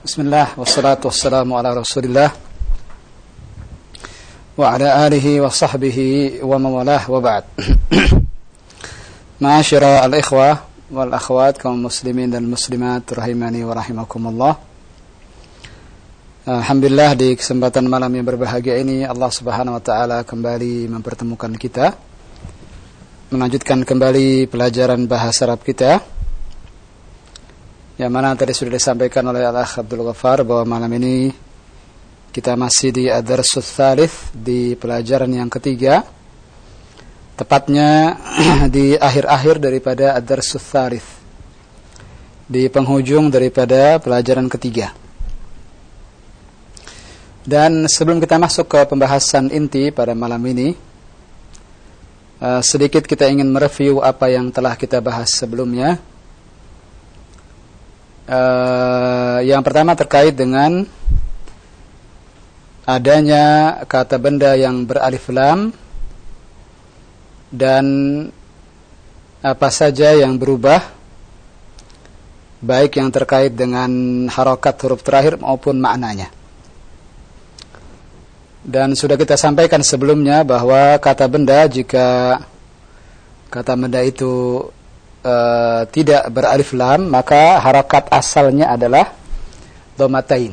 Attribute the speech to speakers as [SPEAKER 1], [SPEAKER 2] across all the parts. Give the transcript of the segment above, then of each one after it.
[SPEAKER 1] Bismillah, wassalatu wassalamu ala rasulillah wa ala alihi wa sahbihi wa mawalah wa ba'd. Ma'asyara al-ikhwah wal akhwat kaum muslimin dan muslimat rahimani wa rahimakumullah. Alhamdulillah, di kesempatan malam yang berbahagia ini Allah Subhanahu wa taala kembali mempertemukan kita, melanjutkan kembali pelajaran bahasa Arab kita, yang mana tadi sudah disampaikan oleh Al-Akh Abdul Ghaffar bahwa malam ini kita masih di ad-darsus tsalits, di pelajaran yang ketiga, tepatnya di akhir-akhir daripada ad-darsus tsalits, di penghujung daripada pelajaran ketiga. Dan sebelum kita masuk ke pembahasan inti pada malam ini, sedikit kita ingin mereview apa yang telah kita bahas sebelumnya. Yang pertama terkait dengan adanya kata benda yang beralif lam dan apa saja yang berubah, baik yang terkait dengan harokat huruf terakhir maupun maknanya. Dan sudah kita sampaikan sebelumnya bahwa kata benda, jika kata benda itu tidak beralif lam, maka harakat asalnya adalah dhammatain.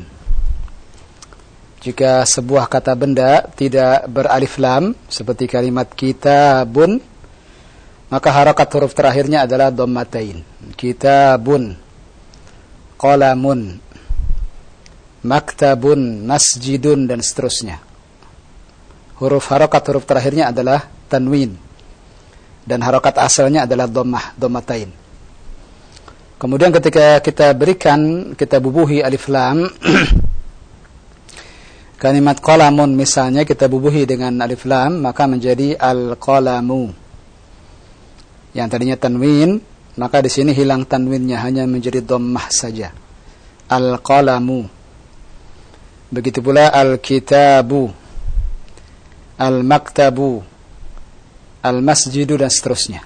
[SPEAKER 1] Jika sebuah kata benda tidak beralif lam, seperti kalimat kitabun, maka harakat huruf terakhirnya adalah dhammatain. Kitabun, qalamun, maktabun, masjidun, dan seterusnya. Harakat huruf terakhirnya adalah tanwin, dan harokat asalnya adalah dhammatain. Kemudian ketika kita bubuhi alif lam, kalimat qalamun misalnya kita bubuhi dengan alif lam, maka menjadi al-qalamu. Yang tadinya tanwin, maka di sini hilang tanwinnya, hanya menjadi dhammah saja. Al-qalamu. Begitu pula al-kitabu, al-maktabu, al-masjidu, dan seterusnya.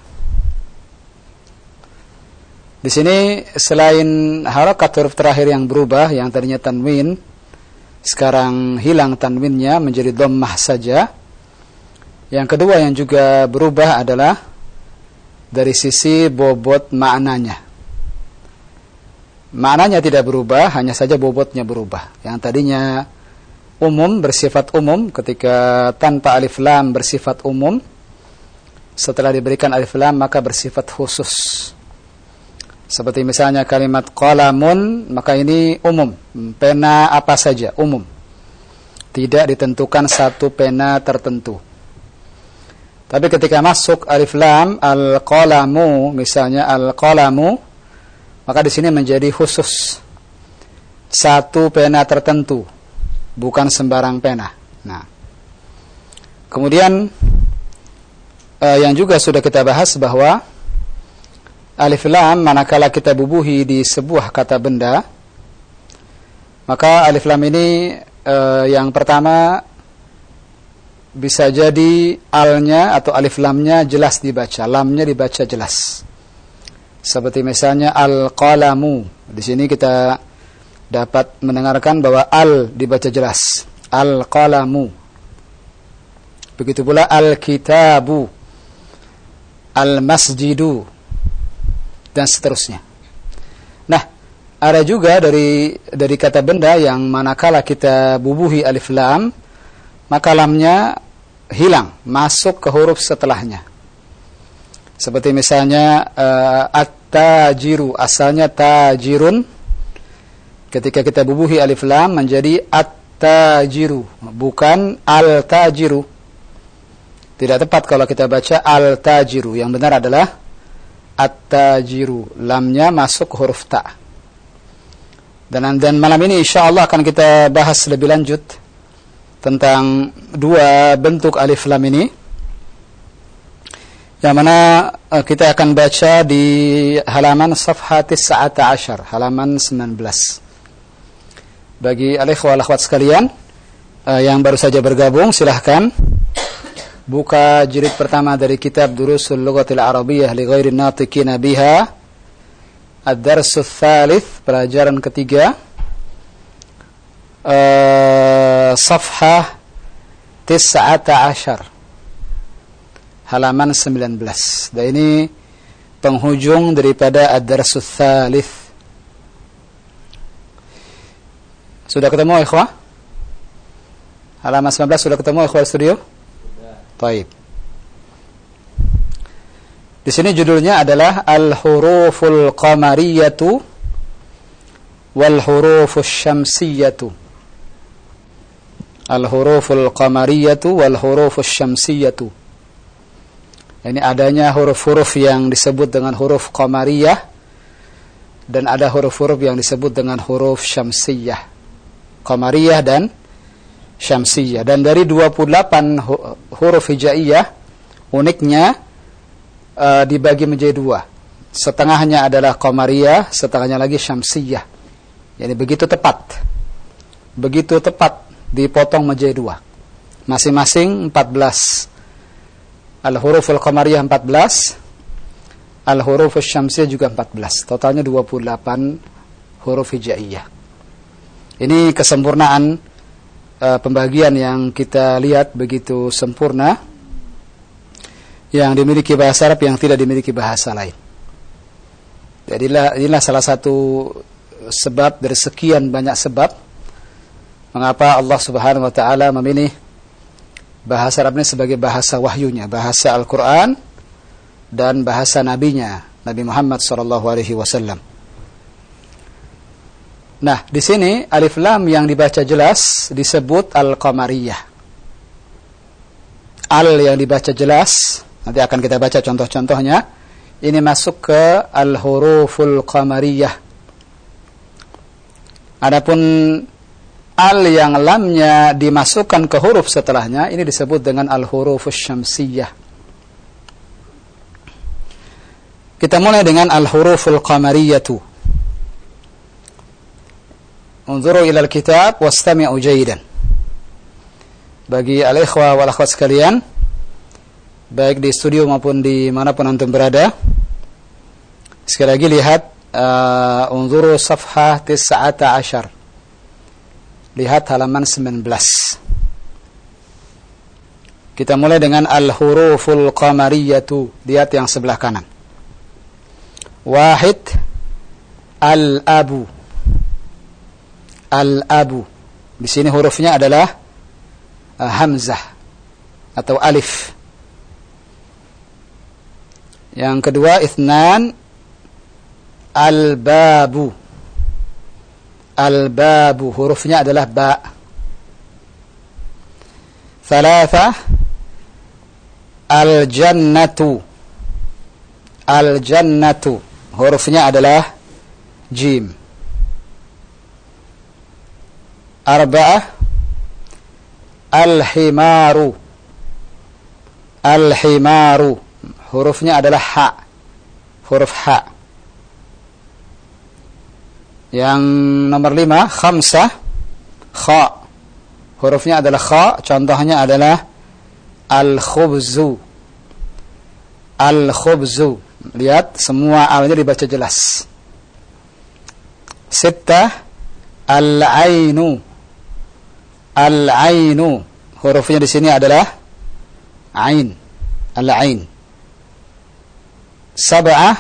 [SPEAKER 1] Di sini selain harakat huruf terakhir yang berubah, yang tadinya tanwin, sekarang hilang tanwinnya menjadi dhammah saja. Yang kedua yang juga berubah adalah dari sisi bobot maknanya. Maknanya tidak berubah, hanya saja bobotnya berubah. Yang tadinya umum, bersifat umum, ketika tanpa alif lam bersifat umum, setelah diberikan alif lam maka bersifat khusus. Seperti misalnya kalimat qalamun, maka ini umum, pena apa saja, umum. Tidak ditentukan satu pena tertentu. Tapi ketika masuk alif lam, al-qalamu, misalnya al-qalamu, maka di sini menjadi khusus. Satu pena tertentu, bukan sembarang pena. Nah, kemudian yang juga sudah kita bahas bahwa alif lam manakala kita bubuhi di sebuah kata benda, maka alif lam ini yang pertama bisa jadi alnya atau alif lamnya jelas dibaca, lamnya dibaca jelas. Seperti misalnya al-qalamu. Di sini kita dapat mendengarkan bahwa al dibaca jelas, al-qalamu. Begitu pula al-kitabu, al-masjidu, dan seterusnya. Nah, ada juga dari kata benda yang manakala kita bubuhi alif lam, maka lamnya hilang, masuk ke huruf setelahnya. Seperti misalnya at-tajiru, asalnya tajirun, ketika kita bubuhi alif lam menjadi at-tajiru, bukan al-tajiru. Tidak tepat kalau kita baca al-tajiru. Yang benar adalah at-tajiru. Lamnya masuk huruf ta. Dan malam ini insyaAllah akan kita bahas lebih lanjut tentang dua bentuk alif lam ini, yang mana kita akan baca di halaman safhat 19, halaman 19. Bagi al-ikhwah wal akhwat sekalian yang baru saja bergabung, silahkan buka jilid pertama dari kitab Durusul Lughatil Arabiyyah li Ghairin Natiqina Biha, ad-darsus tsalits, pelajaran ketiga, Safhah 19, halaman 19. Dan ini penghujung daripada ad-darsus tsalits. Sudah ketemu ikhwah? Halaman 19 sudah ketemu ikhwah studio? Sudah. Baik. Di sini judulnya adalah al-huruful qamariyatu wal hurufus syamsiyatu. Al-huruful qamariyatu wal hurufus syamsiyatu. Ini adanya huruf-huruf yang disebut dengan huruf qamariyah dan ada huruf-huruf yang disebut dengan huruf syamsiyah. Qamariyah dan syamsiyah. Dan dari 28 huruf hijaiyah, uniknya dibagi menjadi dua. Setengahnya adalah qamariyah, setengahnya lagi syamsiyah. Jadi begitu tepat. Begitu tepat dipotong menjadi dua. Masing-masing 14. Al-huruful qamariyah 14, al-hurufus syamsiyah juga 14. Totalnya 28 huruf hijaiyah. Ini kesempurnaan pembagian yang kita lihat begitu sempurna, yang dimiliki bahasa Arab yang tidak dimiliki bahasa lain. Jadi inilah salah satu sebab dari sekian banyak sebab mengapa Allah Subhanahu wa taala memilih bahasa Arab ini sebagai bahasa wahyunya, bahasa Al-Qur'an dan bahasa nabinya, Nabi Muhammad sallallahu alaihi wasallam. Nah, di sini alif lam yang dibaca jelas disebut al-qamariyah. Al yang dibaca jelas, nanti akan kita baca contoh-contohnya. Ini masuk ke al-huruful qamariyah. Adapun al yang lamnya dimasukkan ke huruf setelahnya, ini disebut dengan al-hurufus syamsiyah. Kita mulai dengan al-huruful qamariyatu. Unzuru ila al-kitab wastami'u jayyidan. Bagi al-ikhwah wal akhwat sekalian, baik di studio maupun di manapun antum berada, sekali lagi lihat unzuru safhah 19. Lihat halaman 19. Kita mulai dengan al-huruful qamariyatu. Lihat yang sebelah kanan. Wahid, al-abu. Al-abu. Di sini hurufnya adalah hamzah atau alif. Yang kedua, itsnan, al-babu. Al-babu, hurufnya adalah ba. Thalatha, al-jannatu. Al-jannatu, hurufnya adalah jim. Arba'ah, al-himaru. Al-himaru, hurufnya adalah ha. Huruf ha. Yang nomor 5, khamsah, kha. Hurufnya adalah kha, contohnya adalah al-khubzu. Al-khubzu. Lihat, semua alnya dibaca jelas. Sittah, al-ainu. Al-ainu. Hurufnya di sini adalah ain. Al-ain. Sab'ah,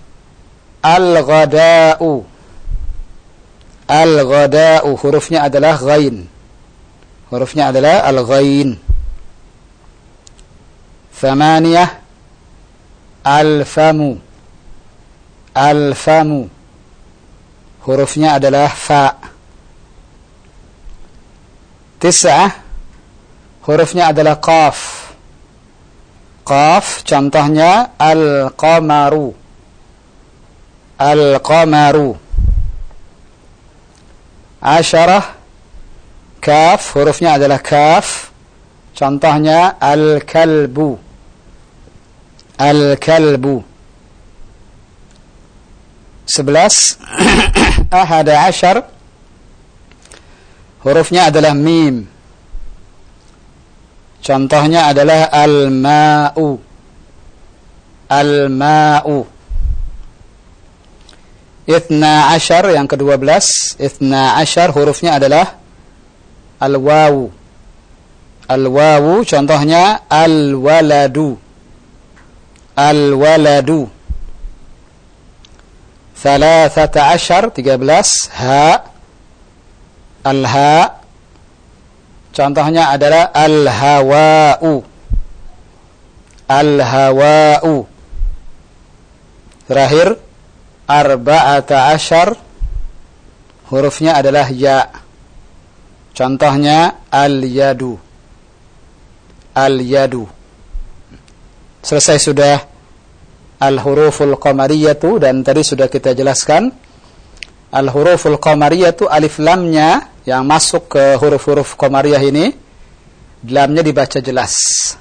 [SPEAKER 1] al-ghada'u. Al-ghada'u, hurufnya adalah ghain. Hurufnya adalah al-ghain. Thamaniyah, al-famu. Al-famu, hurufnya adalah fa. Tis'ah, hurufnya adalah qaf. Qaf, contohnya al-qamaru. Al-qamaru. Asyarah, kaf, hurufnya adalah kaf. Contohnya al-kalbu. Al-kalbu. 11 ahada asyar, hurufnya adalah mim. Contohnya adalah al-ma'u. Al-ma'u. Ithna ashar, yang ke-12. Ithna ashar, hurufnya adalah Al-wawu. Al-wawu contohnya al-waladu. Al-waladu. 13 13 ha. Al-ha. Contohnya adalah al-hawa'u. Al-hawa'u. Terakhir 14 hurufnya adalah ya. Contohnya al-yadu. Al-yadu. Selesai sudah al-huruful qamariyatu, dan tadi sudah kita jelaskan al-huruful qamariyatu alif lamnya yang masuk ke huruf-huruf qamariyah ini, lamnya dibaca jelas.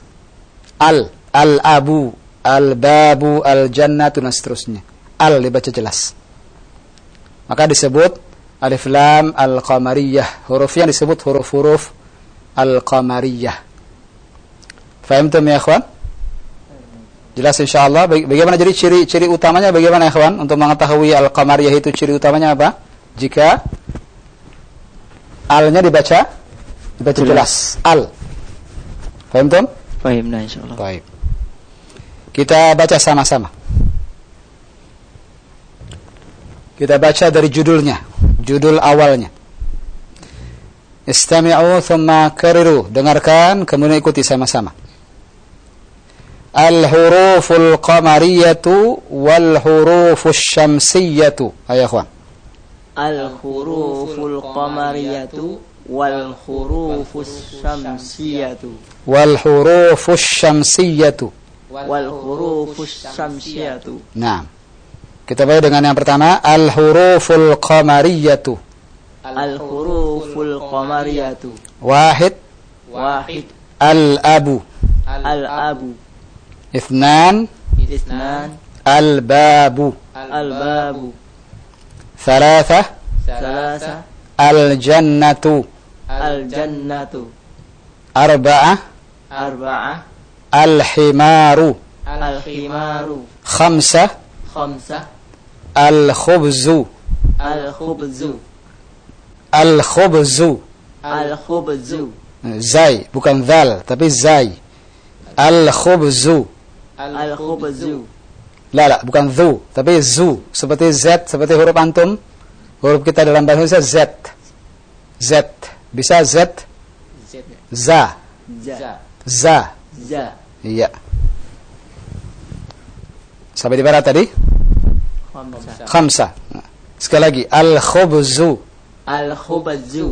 [SPEAKER 1] Al-abu, al-babu, al-jannatu, dan seterusnya. Al dibaca jelas. Maka disebut alif lam al-qamariyah. Hurufnya disebut huruf-huruf al-qamariyah. Fahamtum ya ikhwan? Jelas insyaallah. Bagaimana jadi ciri-ciri utamanya, bagaimana ikhwan untuk mengetahui al-qamariyah itu ciri utamanya apa? Jika al-nya dibaca jelas. Al. Fahamtum?
[SPEAKER 2] Fahimna insyaallah.
[SPEAKER 1] Baik. Kita baca sama-sama. Kita baca dari judulnya, judul awalnya. Istami'u thumma kariru. Dengarkan kemudian ikuti sama-sama. Al-huruful qamariyatu wal hurufus syamsiyatu. Ayo ikhwan.
[SPEAKER 2] Al-huruful qamariyatu wal hurufus syamsiyatu.
[SPEAKER 1] Wal hurufus syamsiyatu.
[SPEAKER 2] Wal hurufus syamsiyatu.
[SPEAKER 1] Nah, kita mulai dengan yang pertama, al-huruful qamariyatu.
[SPEAKER 2] Al-huruful qamariyatu.
[SPEAKER 1] Wahid.
[SPEAKER 2] Wahid.
[SPEAKER 1] Al-abu.
[SPEAKER 2] Al-abu.
[SPEAKER 1] Ithnan.
[SPEAKER 2] Ithnan.
[SPEAKER 1] Al-babu.
[SPEAKER 2] Al-babu.
[SPEAKER 1] Thalatha.
[SPEAKER 2] Thalatha.
[SPEAKER 1] Al-jannatu.
[SPEAKER 2] Al-jannatu.
[SPEAKER 1] Arba'ah.
[SPEAKER 2] Arba'ah.
[SPEAKER 1] Al-himaru.
[SPEAKER 2] Al-himaru.
[SPEAKER 1] Khamsah.
[SPEAKER 2] Khamsah.
[SPEAKER 1] Al-khubzu.
[SPEAKER 2] Al-khubzu.
[SPEAKER 1] Al-khubzu.
[SPEAKER 2] Al-khubzu.
[SPEAKER 1] Zai, bukan zal, tapi zai. Al-khubzu.
[SPEAKER 2] Al-khubzu.
[SPEAKER 1] La, bukan zu, tapi zu. Seperti z, seperti huruf antum. Huruf kita dalam bahasa Indonesia z. Z. Bisa z? Za.
[SPEAKER 2] Za.
[SPEAKER 1] Za.
[SPEAKER 2] Za.
[SPEAKER 1] Iya. Sampai di mana tadi?
[SPEAKER 2] Khamsah.
[SPEAKER 1] Khamsah. Sekali lagi. Al-khubzu.
[SPEAKER 2] Al-khubzu.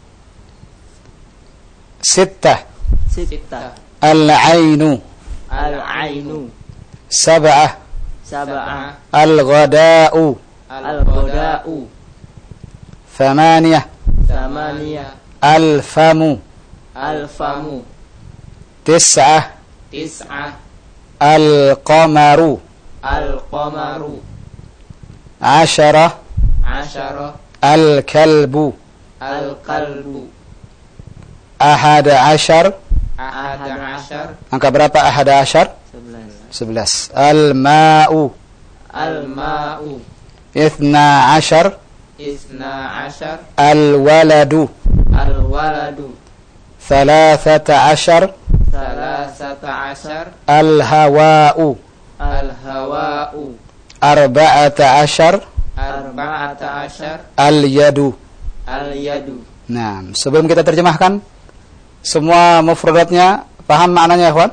[SPEAKER 1] Sittah.
[SPEAKER 2] Sittah.
[SPEAKER 1] Al-ainu.
[SPEAKER 2] Al-ainu.
[SPEAKER 1] Sab'ah.
[SPEAKER 2] Sab'ah.
[SPEAKER 1] Al-ghada'u.
[SPEAKER 2] Al-ghada'u.
[SPEAKER 1] Thamaniyah.
[SPEAKER 2] Thamaniyah.
[SPEAKER 1] Al-famu.
[SPEAKER 2] Al-famu.
[SPEAKER 1] Tis'ah.
[SPEAKER 2] Tis'ah.
[SPEAKER 1] Al-qamaru.
[SPEAKER 2] Al-qamaru.
[SPEAKER 1] Asharah.
[SPEAKER 2] Asyarah.
[SPEAKER 1] Al-kalbu.
[SPEAKER 2] Al-qalbu.
[SPEAKER 1] Ahada ashar.
[SPEAKER 2] Ahada asyar.
[SPEAKER 1] Angka berapa ahada ashar? 11. Al-ma'u.
[SPEAKER 2] Al-ma'u.
[SPEAKER 1] Ithna ashar.
[SPEAKER 2] Isna asyar.
[SPEAKER 1] Al-waladu.
[SPEAKER 2] Al-waladu.
[SPEAKER 1] Thalathata ashar.
[SPEAKER 2] Salasata asyar.
[SPEAKER 1] Al-hawa'u.
[SPEAKER 2] Al-hawa'u.
[SPEAKER 1] Arba'ata ashar.
[SPEAKER 2] Arba'ata asyar.
[SPEAKER 1] Al-yadu.
[SPEAKER 2] Al-yadu.
[SPEAKER 1] Nah, sebelum kita terjemahkan semua mufradatnya, paham maknanya, ikhwan?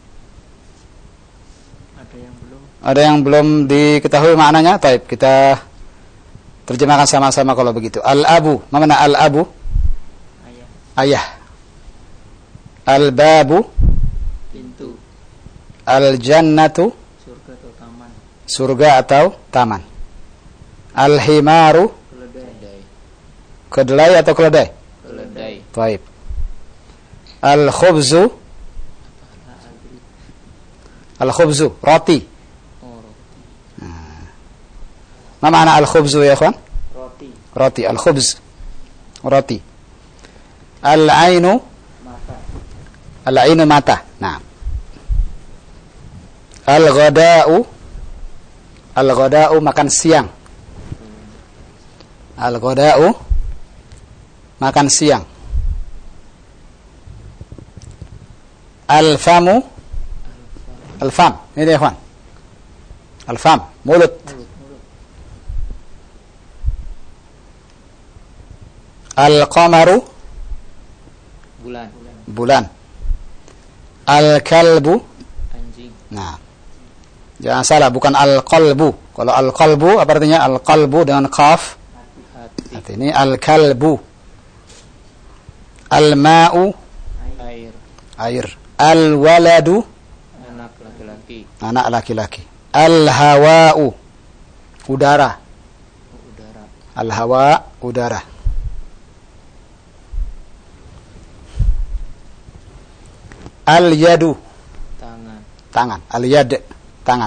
[SPEAKER 1] Ada yang belum diketahui maknanya? Taib, kita terjemahkan sama-sama kalau begitu. Al-abu, mana al-abu?
[SPEAKER 2] Ayah.
[SPEAKER 1] Ayah. Al-babu.
[SPEAKER 2] Pintu.
[SPEAKER 1] Al-jannatu.
[SPEAKER 2] Surga atau taman.
[SPEAKER 1] Surga atau taman. Al-himaru.
[SPEAKER 2] Keledai.
[SPEAKER 1] Kedelai atau keledai?
[SPEAKER 2] Keledai.
[SPEAKER 1] Taib. Al-khubzu. Al-khubzu, roti.
[SPEAKER 2] Oh, roti.
[SPEAKER 1] Ma makna al-khubzu ya ikhwan?
[SPEAKER 2] Roti.
[SPEAKER 1] Roti, al-khubz. Roti. Al-ainu.
[SPEAKER 2] Mata.
[SPEAKER 1] Al-ainu mata. Nah. Al-ghada'u. Al-ghada'u makan siang. Al-ghada'u makan siang. Al-famu. Al-fam. Ini ya, ikhwan. Al-fam, mulut. Al-qamaru.
[SPEAKER 2] Bulan.
[SPEAKER 1] Bulan. Al-kalbu.
[SPEAKER 2] Anjing.
[SPEAKER 1] Nah, jangan salah, bukan al-qalbu. Kalau al-qalbu apa artinya? Al-qalbu dengan qaf.
[SPEAKER 2] Hati.
[SPEAKER 1] Ini al-kalbu. Al-ma'u.
[SPEAKER 2] Air.
[SPEAKER 1] Air. Al-waladu.
[SPEAKER 2] Anak laki-laki.
[SPEAKER 1] Anak laki-laki. Al-hawa'u. Udara.
[SPEAKER 2] Udara.
[SPEAKER 1] Al-hawa, udara. Al-yadu.
[SPEAKER 2] Tangan.
[SPEAKER 1] Tangan. Al-yad, tangan.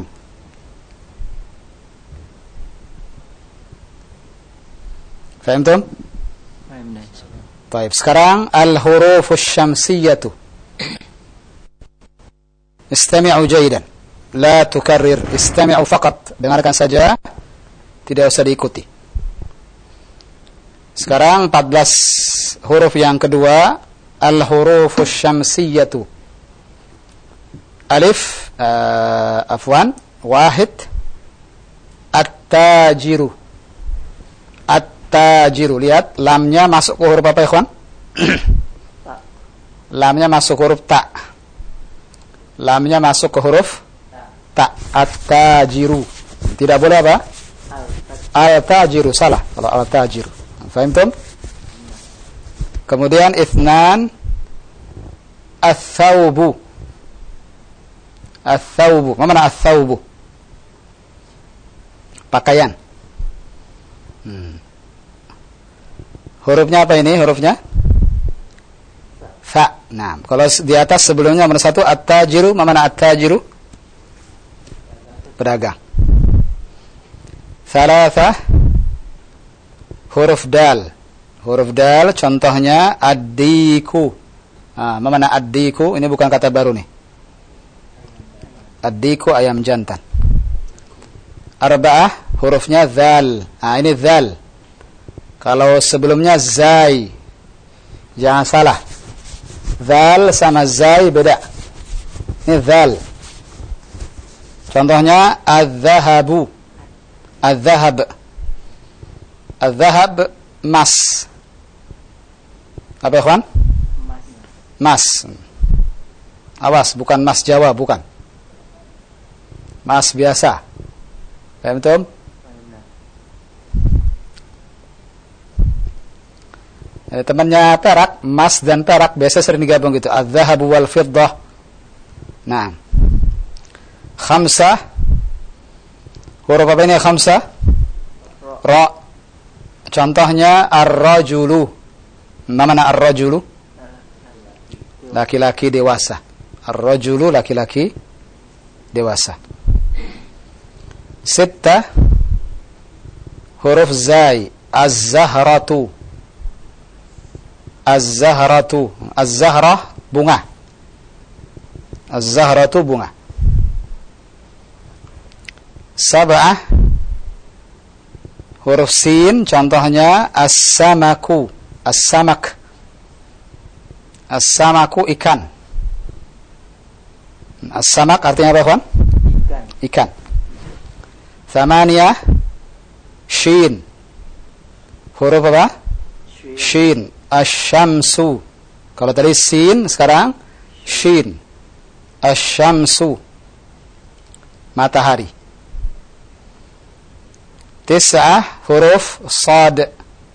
[SPEAKER 1] Fahimtum?
[SPEAKER 2] Paham dah.
[SPEAKER 1] Baik, sekarang al-hurufus syamsiyatu. Istami'u jaydan. La tukarrir, istami'u faqat. Dengarkan saja, tidak usah diikuti. Sekarang 14 huruf yang kedua, al-hurufus syamsiyatu. Alif, afwan, wahid, at-tajiru. At-tajiru, lihat lamnya masuk ke huruf apa, ikhwan? Lamnya masuk ke huruf ta. Lamnya masuk ke huruf ta. At-tajiru. Tidak boleh apa? Al-tajiru, salah kalau al-tajiru. Fahimtum? Kemudian ithnan, ath-thawbu. Ath-thawbu. Apa makna ath-thawbu? Pakaian. Hurufnya apa ini? Hurufnya fa. Nah, kalau di atas sebelumnya nomor 1 at-tajiru, apa makna at-tajiru? Pedagang. Thalatha, huruf dal. Huruf dal contohnya ad-diku. Apa makna ad-diku? Ini bukan kata baru nih. Ad-diku, ayam jantan. Arba'ah, hurufnya dzal. Nah, ini dzal. Kalau sebelumnya zai, jangan salah. Dzal sama zai beda. Ini dzal. Contohnya adz-dzahabu. Adz-dzahab. Adz-dzahab, emas. Apa, ikhwan? Emas. Awas, bukan emas Jawa, bukan. Emas biasa. Paham betul? Temannya perak, emas dan perak biasa sering digabung gitu. Az-zahabu wal fiddah. Nah. Khamsah. Huruf apa ini khamsah? Ra. Contohnya ar-rajulu. Mana ar-rajulu? Laki-laki dewasa. Ar-rajulu, laki-laki dewasa. Sittah, huruf zai. Az-zahratu. Az-zahratu. Az-zahrah, bunga. Az-zahratu, bunga. Sab'ah, huruf sin. Contohnya as-samaku. As-samak. As-samaku, ikan. As-samak artinya apa, kawan? Ikan. Thamaniyah, shin. Huruf apa? Shin. Asy-syamsu. Kalau tadi sin, sekarang shin. Asy-syamsu. Matahari. Tis'ah, huruf sad.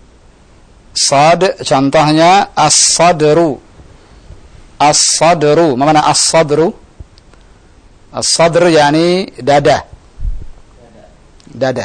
[SPEAKER 1] Sad, contohnya as-sadru. As-sadru. Apa makna as-sadru? As-sadr yani dada. Dada.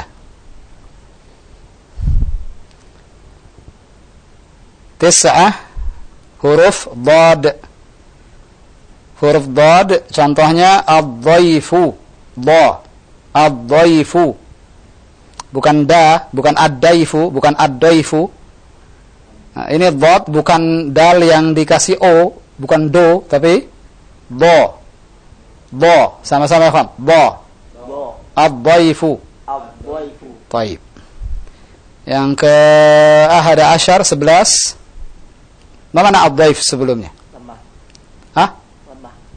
[SPEAKER 1] Tis'ah, huruf dad. Huruf dad, contohnya ad-dhaifu. Da. Ad-dhaifu. Bukan da, bukan ad-daifu, bukan ad-daifu. Nah, ini dad, bukan dal yang dikasih o, bukan do, tapi do. Do, sama-sama ya, do. Ad-dhaifu. Taib. Yang ke ahada asyar 11. Mana ad-dhaif sebelumnya? Lemah. Hah?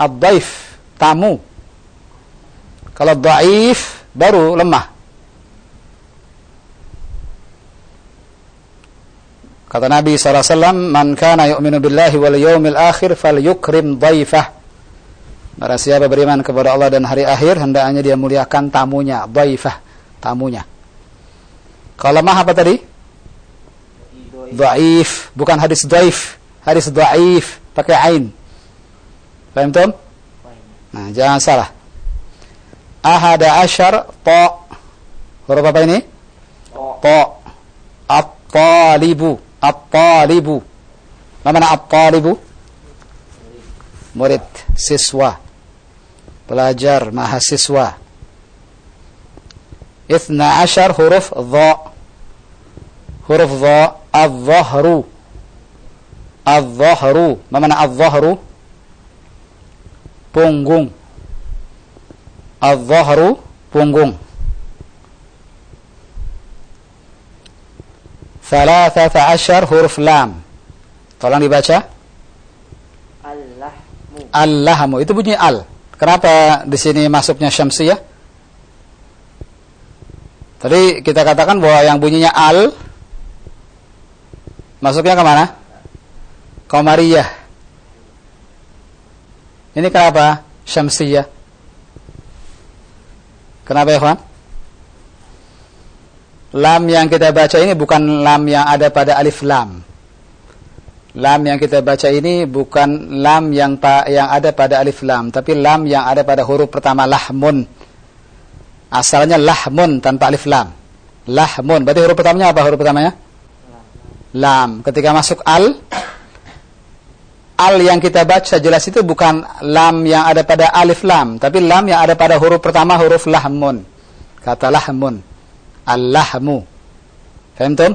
[SPEAKER 1] ad-dhaif, tamu. Kalau dhaif baru lemah. Kata Nabi SAW, man kana yu'minu billahi wal yawmil akhir falyukrim dhaifah. Barang siapa beriman kepada Allah dan hari akhir, hendaknya dia muliakan tamunya, dhaifah, tamunya. Kalau lemah apa tadi? Dhaif, bukan hadis dhaif, hadis dhaif pakai ain. Paham tum? Nah, jangan salah. Ahada asyar ta. Huruf apa ini? Ta. At-talibu. At-talibu. Apa makna at-talibu? Murid, siswa. Pelajar, mahasiswa. 12 huruf dha. Huruf dha, adh-dhahru. Adh-dhahru. Apa makna adh-dhahru? Punggung. Adh-dhahru, punggung. 13 huruf lam. Tolong dibaca.
[SPEAKER 2] Allahmu.
[SPEAKER 1] Allahmu. Itu bunyi al. Kenapa di sini masuknya syamsiyah? Tadi kita katakan bahwa yang bunyinya al masuknya ke mana? Qamariyah. Ini kenapa syamsiyah? Kenapa ya, kawan? Lam yang kita baca ini bukan lam yang ada pada alif lam. Lam yang kita baca ini bukan lam yang ada pada alif lam, tapi lam yang ada pada huruf pertama lahmun. Asalnya lahmun tanpa alif lam. Lahmun. Berarti huruf pertamanya apa huruf pertamanya? Lam. Ketika masuk al yang kita baca jelas itu bukan lam yang ada pada alif lam, tapi lam yang ada pada huruf pertama huruf lahmun. Kata lahmun. Al-lahmu. Faham tum?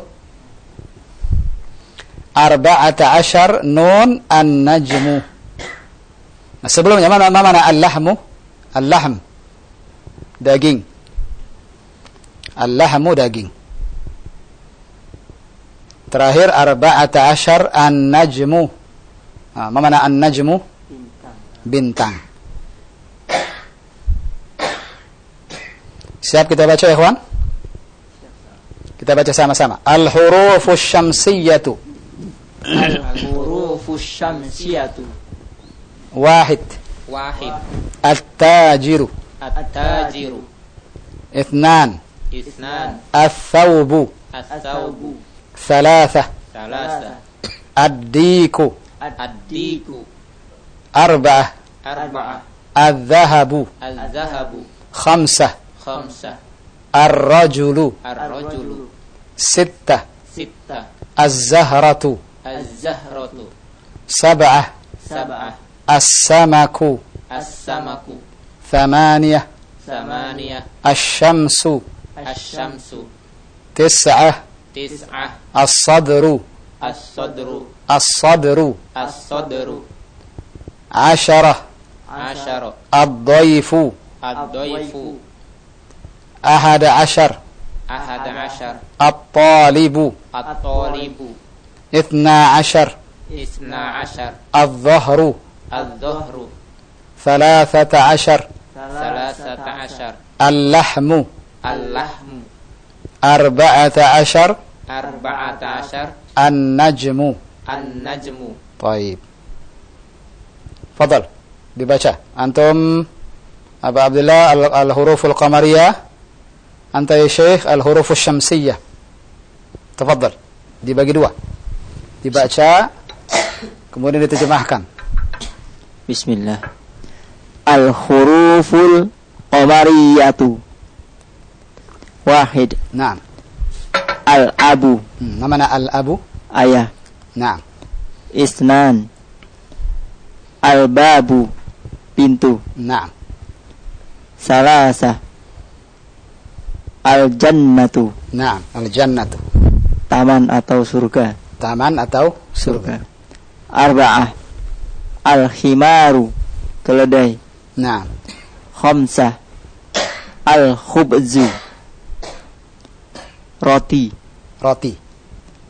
[SPEAKER 1] 14 nun an-najmu. Nah, sebelumnya mana al-lahmu? Al-lahm. Daging. Al-lahmu daging. Terakhir 14 an-najmu. Nah, mana an-najmu? Bintang. Siap kita baca ya, kawan? Kita baca sama-sama. Al-hurufus syamsiyatu.
[SPEAKER 2] Al-hurufus syamsiyatu.
[SPEAKER 1] Wahid. At-tajiru.
[SPEAKER 2] At-tajiru.
[SPEAKER 1] Ithnan. Al-thawbu. Thalatha. Ad-diku. Arba'ah. Al-dhahabu. Khamsah. Ar-rajulu. Sittah. Az-zahratu. Sab'ah. As-samaku. Thamaniyah. Ash-shamsu. Tis'ah. As-sadru. As-sadru. Asharah. Ad-dayfu. Ahada ashar. At-talibu. Ithna ashar. Al-dhahru. Thalathata ashar. Al-lahmu. Arba'ata ashar. An-najmu. Taib. Fadal. Dibaca. Antum Abu Abdullah al-huruful qamariyah. Anta ya Syekh al-hurufus syamsiyah. Tafadhal. Dibagi dua. Dibaca kemudian diterjemahkan.
[SPEAKER 2] Bismillah. Al-huruful qamariyatu. Wahid.
[SPEAKER 1] Naam.
[SPEAKER 2] Al-abu.
[SPEAKER 1] Mana al-abu?
[SPEAKER 2] Ayah.
[SPEAKER 1] Naam.
[SPEAKER 2] Isnan. Al-babu. Pintu.
[SPEAKER 1] Naam.
[SPEAKER 2] Salasa. Al-jannatu.
[SPEAKER 1] Naam, al-jannatu.
[SPEAKER 2] Taman atau surga.
[SPEAKER 1] Taman atau surga.
[SPEAKER 2] Arba'ah. Al-khimaru. Keledai.
[SPEAKER 1] Naam.
[SPEAKER 2] Khamsah. Al-khubzu. Roti.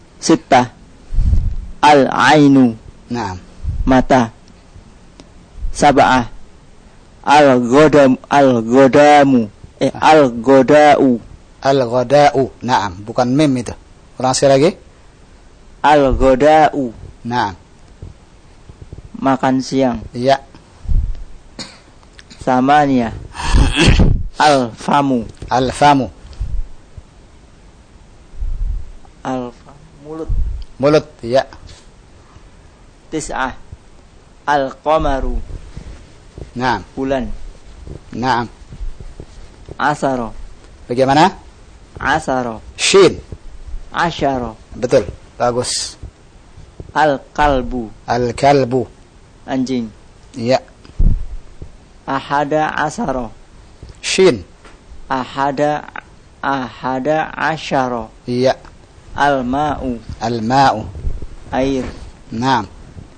[SPEAKER 2] Sittah. Al-ainu.
[SPEAKER 1] Naam.
[SPEAKER 2] Mata. sab'ah. Al-ghodam, al-ghodamu. Al-ghoda'u.
[SPEAKER 1] Al-ghada'u. Naam, bukan mim itu. Ulang sekali lagi.
[SPEAKER 2] Al-ghoda'u.
[SPEAKER 1] Naam.
[SPEAKER 2] Makan siang.
[SPEAKER 1] Ya.
[SPEAKER 2] Samaniyah. Al-famu.
[SPEAKER 1] Al-famu.
[SPEAKER 2] Mulut.
[SPEAKER 1] Mulut. Ya.
[SPEAKER 2] Tis'ah. Al-qamaru.
[SPEAKER 1] Naam.
[SPEAKER 2] Bulan.
[SPEAKER 1] Naam.
[SPEAKER 2] Asaro.
[SPEAKER 1] Bagaimana?
[SPEAKER 2] Asaro.
[SPEAKER 1] Shin.
[SPEAKER 2] Asyaro.
[SPEAKER 1] Betul. Bagus.
[SPEAKER 2] Al-kalbu.
[SPEAKER 1] Al-kalbu.
[SPEAKER 2] Anjing.
[SPEAKER 1] Ya.
[SPEAKER 2] Ahada asaro.
[SPEAKER 1] Shin.
[SPEAKER 2] Ahada asyaro.
[SPEAKER 1] Ya.
[SPEAKER 2] Al-ma'u.
[SPEAKER 1] Al-ma'u.
[SPEAKER 2] Air.
[SPEAKER 1] Naam.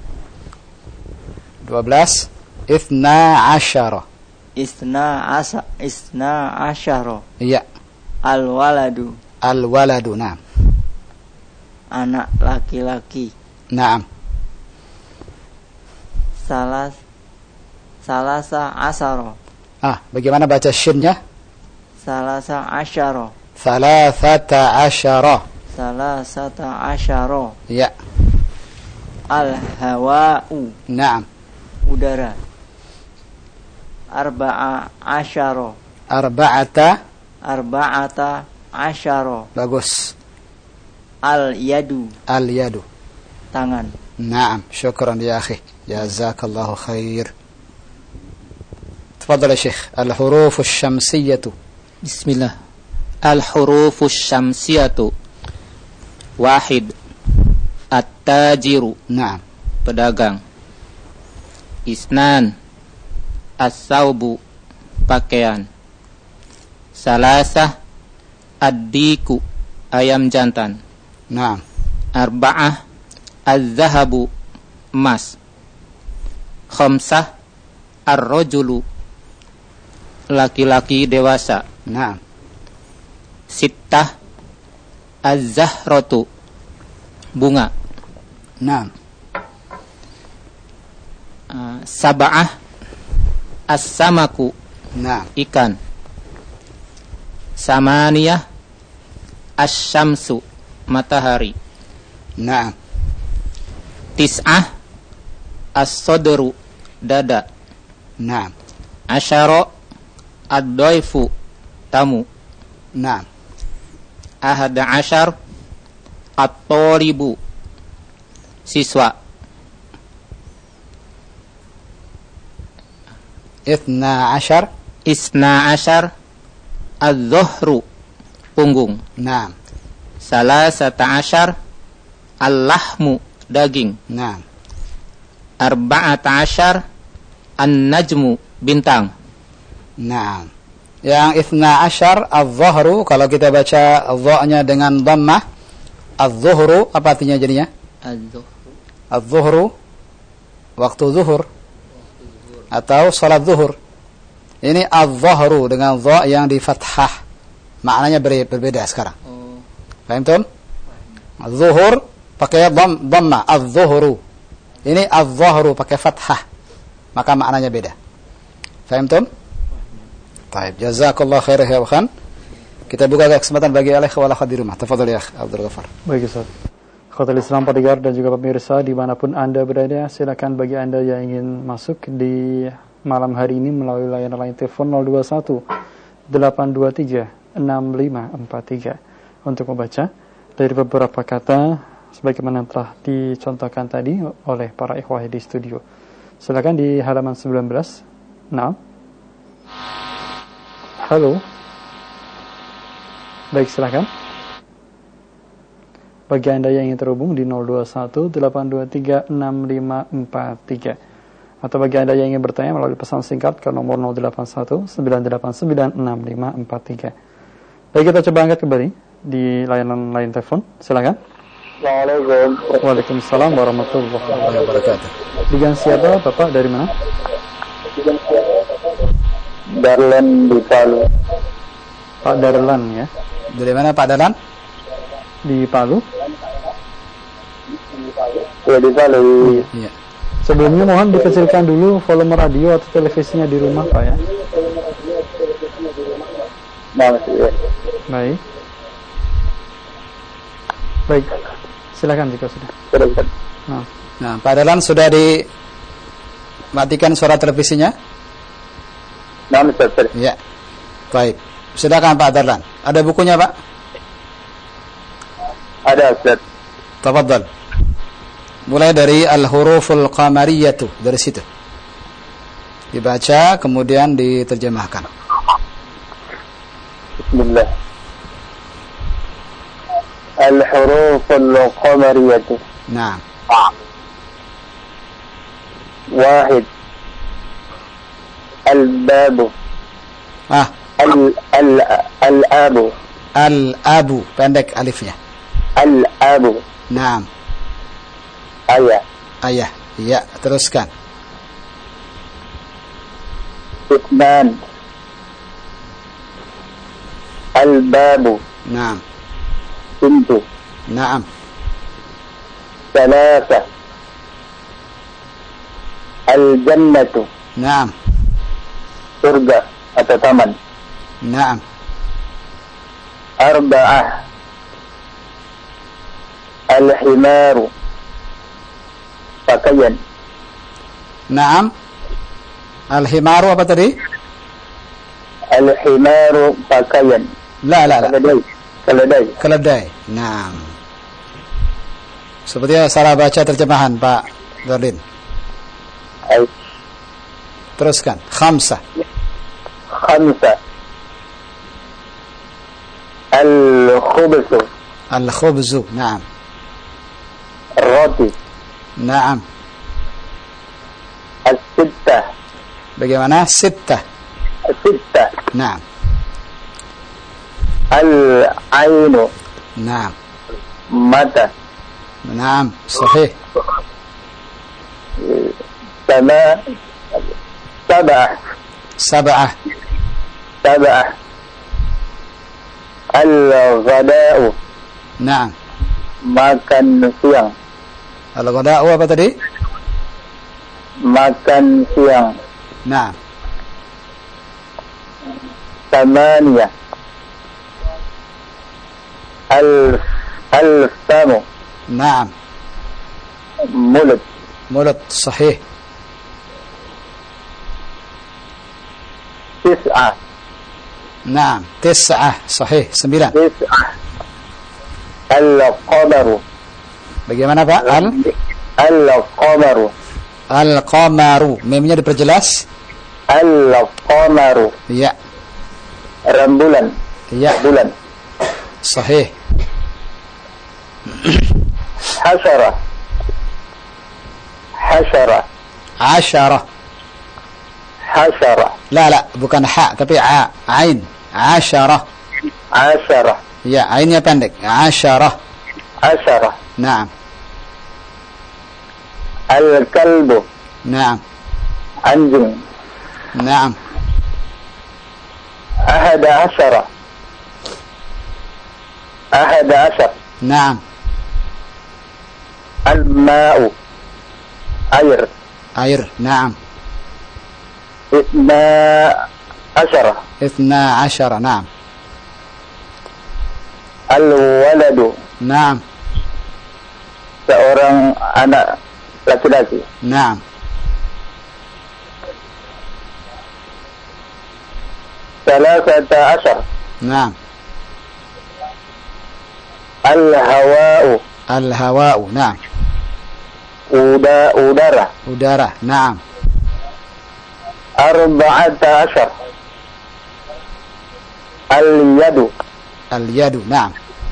[SPEAKER 1] 12. Ithna asyara.
[SPEAKER 2] Isna asyaro.
[SPEAKER 1] Ya.
[SPEAKER 2] Al-waladu.
[SPEAKER 1] Al-waladu. Naam.
[SPEAKER 2] Anak laki-laki.
[SPEAKER 1] Naam.
[SPEAKER 2] Salasa asaro.
[SPEAKER 1] Bagaimana baca shinnya?
[SPEAKER 2] Salasa asyaro.
[SPEAKER 1] Thalathata asyara.
[SPEAKER 2] Salasata asyaro.
[SPEAKER 1] Ya.
[SPEAKER 2] Al-hawa'u.
[SPEAKER 1] Naam.
[SPEAKER 2] Udara. Arba'a asyaro.
[SPEAKER 1] Arba'ata.
[SPEAKER 2] Arba'ata asyaro.
[SPEAKER 1] Bagus.
[SPEAKER 2] Al-yadu.
[SPEAKER 1] Al-yadu.
[SPEAKER 2] Tangan.
[SPEAKER 1] Naam. Syukran ya akhi. Jazakallahu khair. تفضل يا شيخ. الحروف الشمسية.
[SPEAKER 3] بسم الله. الحروف الشمسية. 1. التاجر.
[SPEAKER 1] نعم.
[SPEAKER 3] Pedagang. Isnan. As-saubu. Pakaian. Salasah. Ad-diku. Ayam jantan.
[SPEAKER 1] نعم.
[SPEAKER 3] Arba'ah. Az-zahabu. Emas. Khamsah. Ar-rajulu. Laki-laki dewasa.
[SPEAKER 1] نعم.
[SPEAKER 3] Sittah. Az-zahratu. Bunga.
[SPEAKER 1] نعم.
[SPEAKER 3] Sab'ah. As-samaku.
[SPEAKER 1] نعم.
[SPEAKER 3] Ikan. Samaniyah. Asy-syamsu. Matahari.
[SPEAKER 1] نعم.
[SPEAKER 3] Tis'ah. As-sadru. Dada.
[SPEAKER 1] نعم.
[SPEAKER 3] Asyara. Ad-dhaifu. Tamu.
[SPEAKER 1] نعم.
[SPEAKER 3] Ahada asyar. At-talibu. Siswa.
[SPEAKER 1] اثنا عشر.
[SPEAKER 3] Isna asyar. Az-zuhru. Punggung.
[SPEAKER 1] نعم.
[SPEAKER 3] Salasata asyar. Al-lahmu. Daging.
[SPEAKER 1] نعم.
[SPEAKER 3] Arba'ata asyar. An-najmu. Bintang.
[SPEAKER 1] Naam. Yang ithna asyar az-zuhru, kalau kita baca dha-nya dengan dhammah, az-zuhru apa artinya jadinya? Az-zuhru waktu zuhur atau salat zuhur. Ini az-zuhru dengan dha yang di fathah. Maknanya berbeda sekarang. Paham tuh? Az-zuhur pakai dhammah, az-zuhru. Ini az-zuhru pakai fathah. Maka maknanya beda. Paham tuh? Baik, jazakallah khair ya Khan. Kita buka kesempatan bagi al-akh wal akhwat di rumah. Tafadhol ya Abdul Ghaffar.
[SPEAKER 4] Baik Ustaz. Khotul Islam pendengar dan juga pemirsa dimanapun Anda berada, silakan bagi Anda yang ingin masuk di malam hari ini melalui layanan line telepon 021 823 6543 untuk membaca dari beberapa kata sebagaimana telah dicontohkan tadi oleh para ikhwah di studio. Silakan di halaman 19. Nah. Halo. Baik, silakan. Bagi Anda yang ingin terhubung di 021 823 6543 atau bagi Anda yang ingin bertanya melalui pesan singkat ke nomor 081 989 6543. Baik, kita coba angkat kembali di layanan line telepon. Silakan.
[SPEAKER 5] Assalamualaikum.
[SPEAKER 4] Waalaikumsalam warahmatullahi wabarakatuh. Dengan siapa Bapak, dari mana?
[SPEAKER 5] Darlan di Palu.
[SPEAKER 4] Pak Darlan ya.
[SPEAKER 1] Dari mana Pak Darlan?
[SPEAKER 4] Di Palu.
[SPEAKER 5] Ya di Palu.
[SPEAKER 1] Iya.
[SPEAKER 4] Sebelumnya mohon dikecilkan dulu volume radio atau televisinya di rumah Pak ya. Baik. Baik. Silakan jika sudah.
[SPEAKER 1] Nah, Pak Dahlan sudah dimatikan suara televisinya? Ya. Baik. Silakan Pak Dahlan. Ada bukunya, Pak?
[SPEAKER 5] Ada, Ustaz.
[SPEAKER 1] Tafadhal. Mulai dari al-huruful qamariyatu, dari situ. Dibaca kemudian diterjemahkan.
[SPEAKER 5] Bismillah. Al-huruful qamariyatu.
[SPEAKER 1] Nah.
[SPEAKER 5] Wahid. Al-babu. Al-abu.
[SPEAKER 1] Al-abu, pendek alifnya.
[SPEAKER 5] Al-abu.
[SPEAKER 1] Naam.
[SPEAKER 5] Ayah.
[SPEAKER 1] Ayah. Ya, teruskan.
[SPEAKER 5] Uthman. Al-babu.
[SPEAKER 1] Naam.
[SPEAKER 5] Pintu.
[SPEAKER 1] Naam.
[SPEAKER 5] Salasa. Al-jannatu.
[SPEAKER 1] Naam.
[SPEAKER 5] Surga atau taman.
[SPEAKER 1] Naam.
[SPEAKER 5] Arba'ah. Al-himaru. Pakaian.
[SPEAKER 1] Naam. Al-himaru apa tadi?
[SPEAKER 5] Al-himaru pakaian.
[SPEAKER 1] La.
[SPEAKER 5] Keledai.
[SPEAKER 1] Keledai. Naam. Sepertinya salah baca terjemahan Pak Darlin. Teruskan. Khamsah.
[SPEAKER 5] Al-khubzu.
[SPEAKER 1] Al-khubzu. Naam.
[SPEAKER 5] Roti.
[SPEAKER 1] Naam.
[SPEAKER 5] As-sittah.
[SPEAKER 1] Bagaimana? Sittah. Naam.
[SPEAKER 5] Al-ainu.
[SPEAKER 1] Naam.
[SPEAKER 5] Mata.
[SPEAKER 1] Naam. Sahih. Sab'ah.
[SPEAKER 5] Al-ghada'u.
[SPEAKER 1] Naam.
[SPEAKER 5] Makan siang.
[SPEAKER 1] Al-ghada'u apa tadi?
[SPEAKER 5] Makan siang.
[SPEAKER 1] Naam.
[SPEAKER 5] Tamaniyah. Al-famu.
[SPEAKER 1] Naam.
[SPEAKER 5] Mulut.
[SPEAKER 1] Sahih.
[SPEAKER 5] Tis'ah.
[SPEAKER 1] Naam. Tis'ah. Sahih. 9.
[SPEAKER 5] Al-qamaru.
[SPEAKER 1] Bagaimana Pak?
[SPEAKER 5] Al-qamaru.
[SPEAKER 1] Al-qamaru. Memnya diperjelas?
[SPEAKER 5] Al-qamaru.
[SPEAKER 1] Ya.
[SPEAKER 5] Rembulan.
[SPEAKER 1] Ya.
[SPEAKER 5] Bulan.
[SPEAKER 1] Sahih.
[SPEAKER 5] Hasyarah.
[SPEAKER 1] La, bukan ha, tapi a, ain. Asyarah. Ya, ainnya pendek. Asyarah. Naam.
[SPEAKER 5] Al-kalbu.
[SPEAKER 1] Naam.
[SPEAKER 5] Anjing.
[SPEAKER 1] Naam.
[SPEAKER 5] Ahada asyar.
[SPEAKER 1] Naam.
[SPEAKER 5] Al-ma'u. Air.
[SPEAKER 1] Naam.
[SPEAKER 5] Ithna asyara.
[SPEAKER 1] Naam.
[SPEAKER 5] Al-waladu.
[SPEAKER 1] Naam.
[SPEAKER 5] Seorang anak laki-laki.
[SPEAKER 1] Naam.
[SPEAKER 5] Salasata asyar.
[SPEAKER 1] Naam.
[SPEAKER 5] Al-hawa'u.
[SPEAKER 1] Naam.
[SPEAKER 5] Udara.
[SPEAKER 1] Naam.
[SPEAKER 5] Arba'ata asyar. Al-yadu.
[SPEAKER 1] Naam.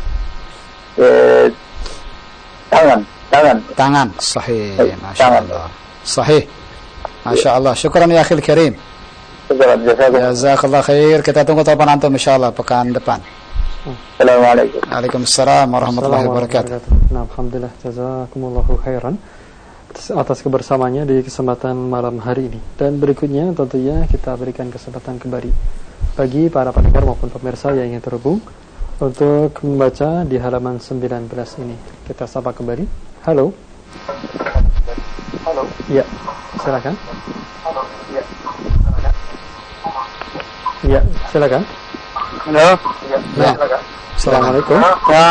[SPEAKER 1] Tangan. Sahih. Masya Allah. Sahih. Masya Allah. Syukran ya akhil karim. Jazakallah khair. Kita tunggu tawapan antum insyaallah pekan depan.
[SPEAKER 5] Assalamualaikum.
[SPEAKER 1] Waalaikumsalam warahmatullahi wabarakatuh.
[SPEAKER 4] Nah, alhamdulillah jazakumullahu khairan atas kebersamaannya di kesempatan malam hari ini. Dan berikutnya tentunya kita berikan kesempatan kembali bagi para pendengar maupun pemirsa yang ingin terhubung untuk membaca di halaman 19 ini. Kita sapa kembali. Halo.
[SPEAKER 5] Halo.
[SPEAKER 4] Ya, silakan.
[SPEAKER 5] Halo. Ya.
[SPEAKER 4] Ya, silakan.
[SPEAKER 5] Halo. Ya.
[SPEAKER 1] Ya.
[SPEAKER 5] Silakan.
[SPEAKER 4] Assalamualaikum.
[SPEAKER 5] Ya.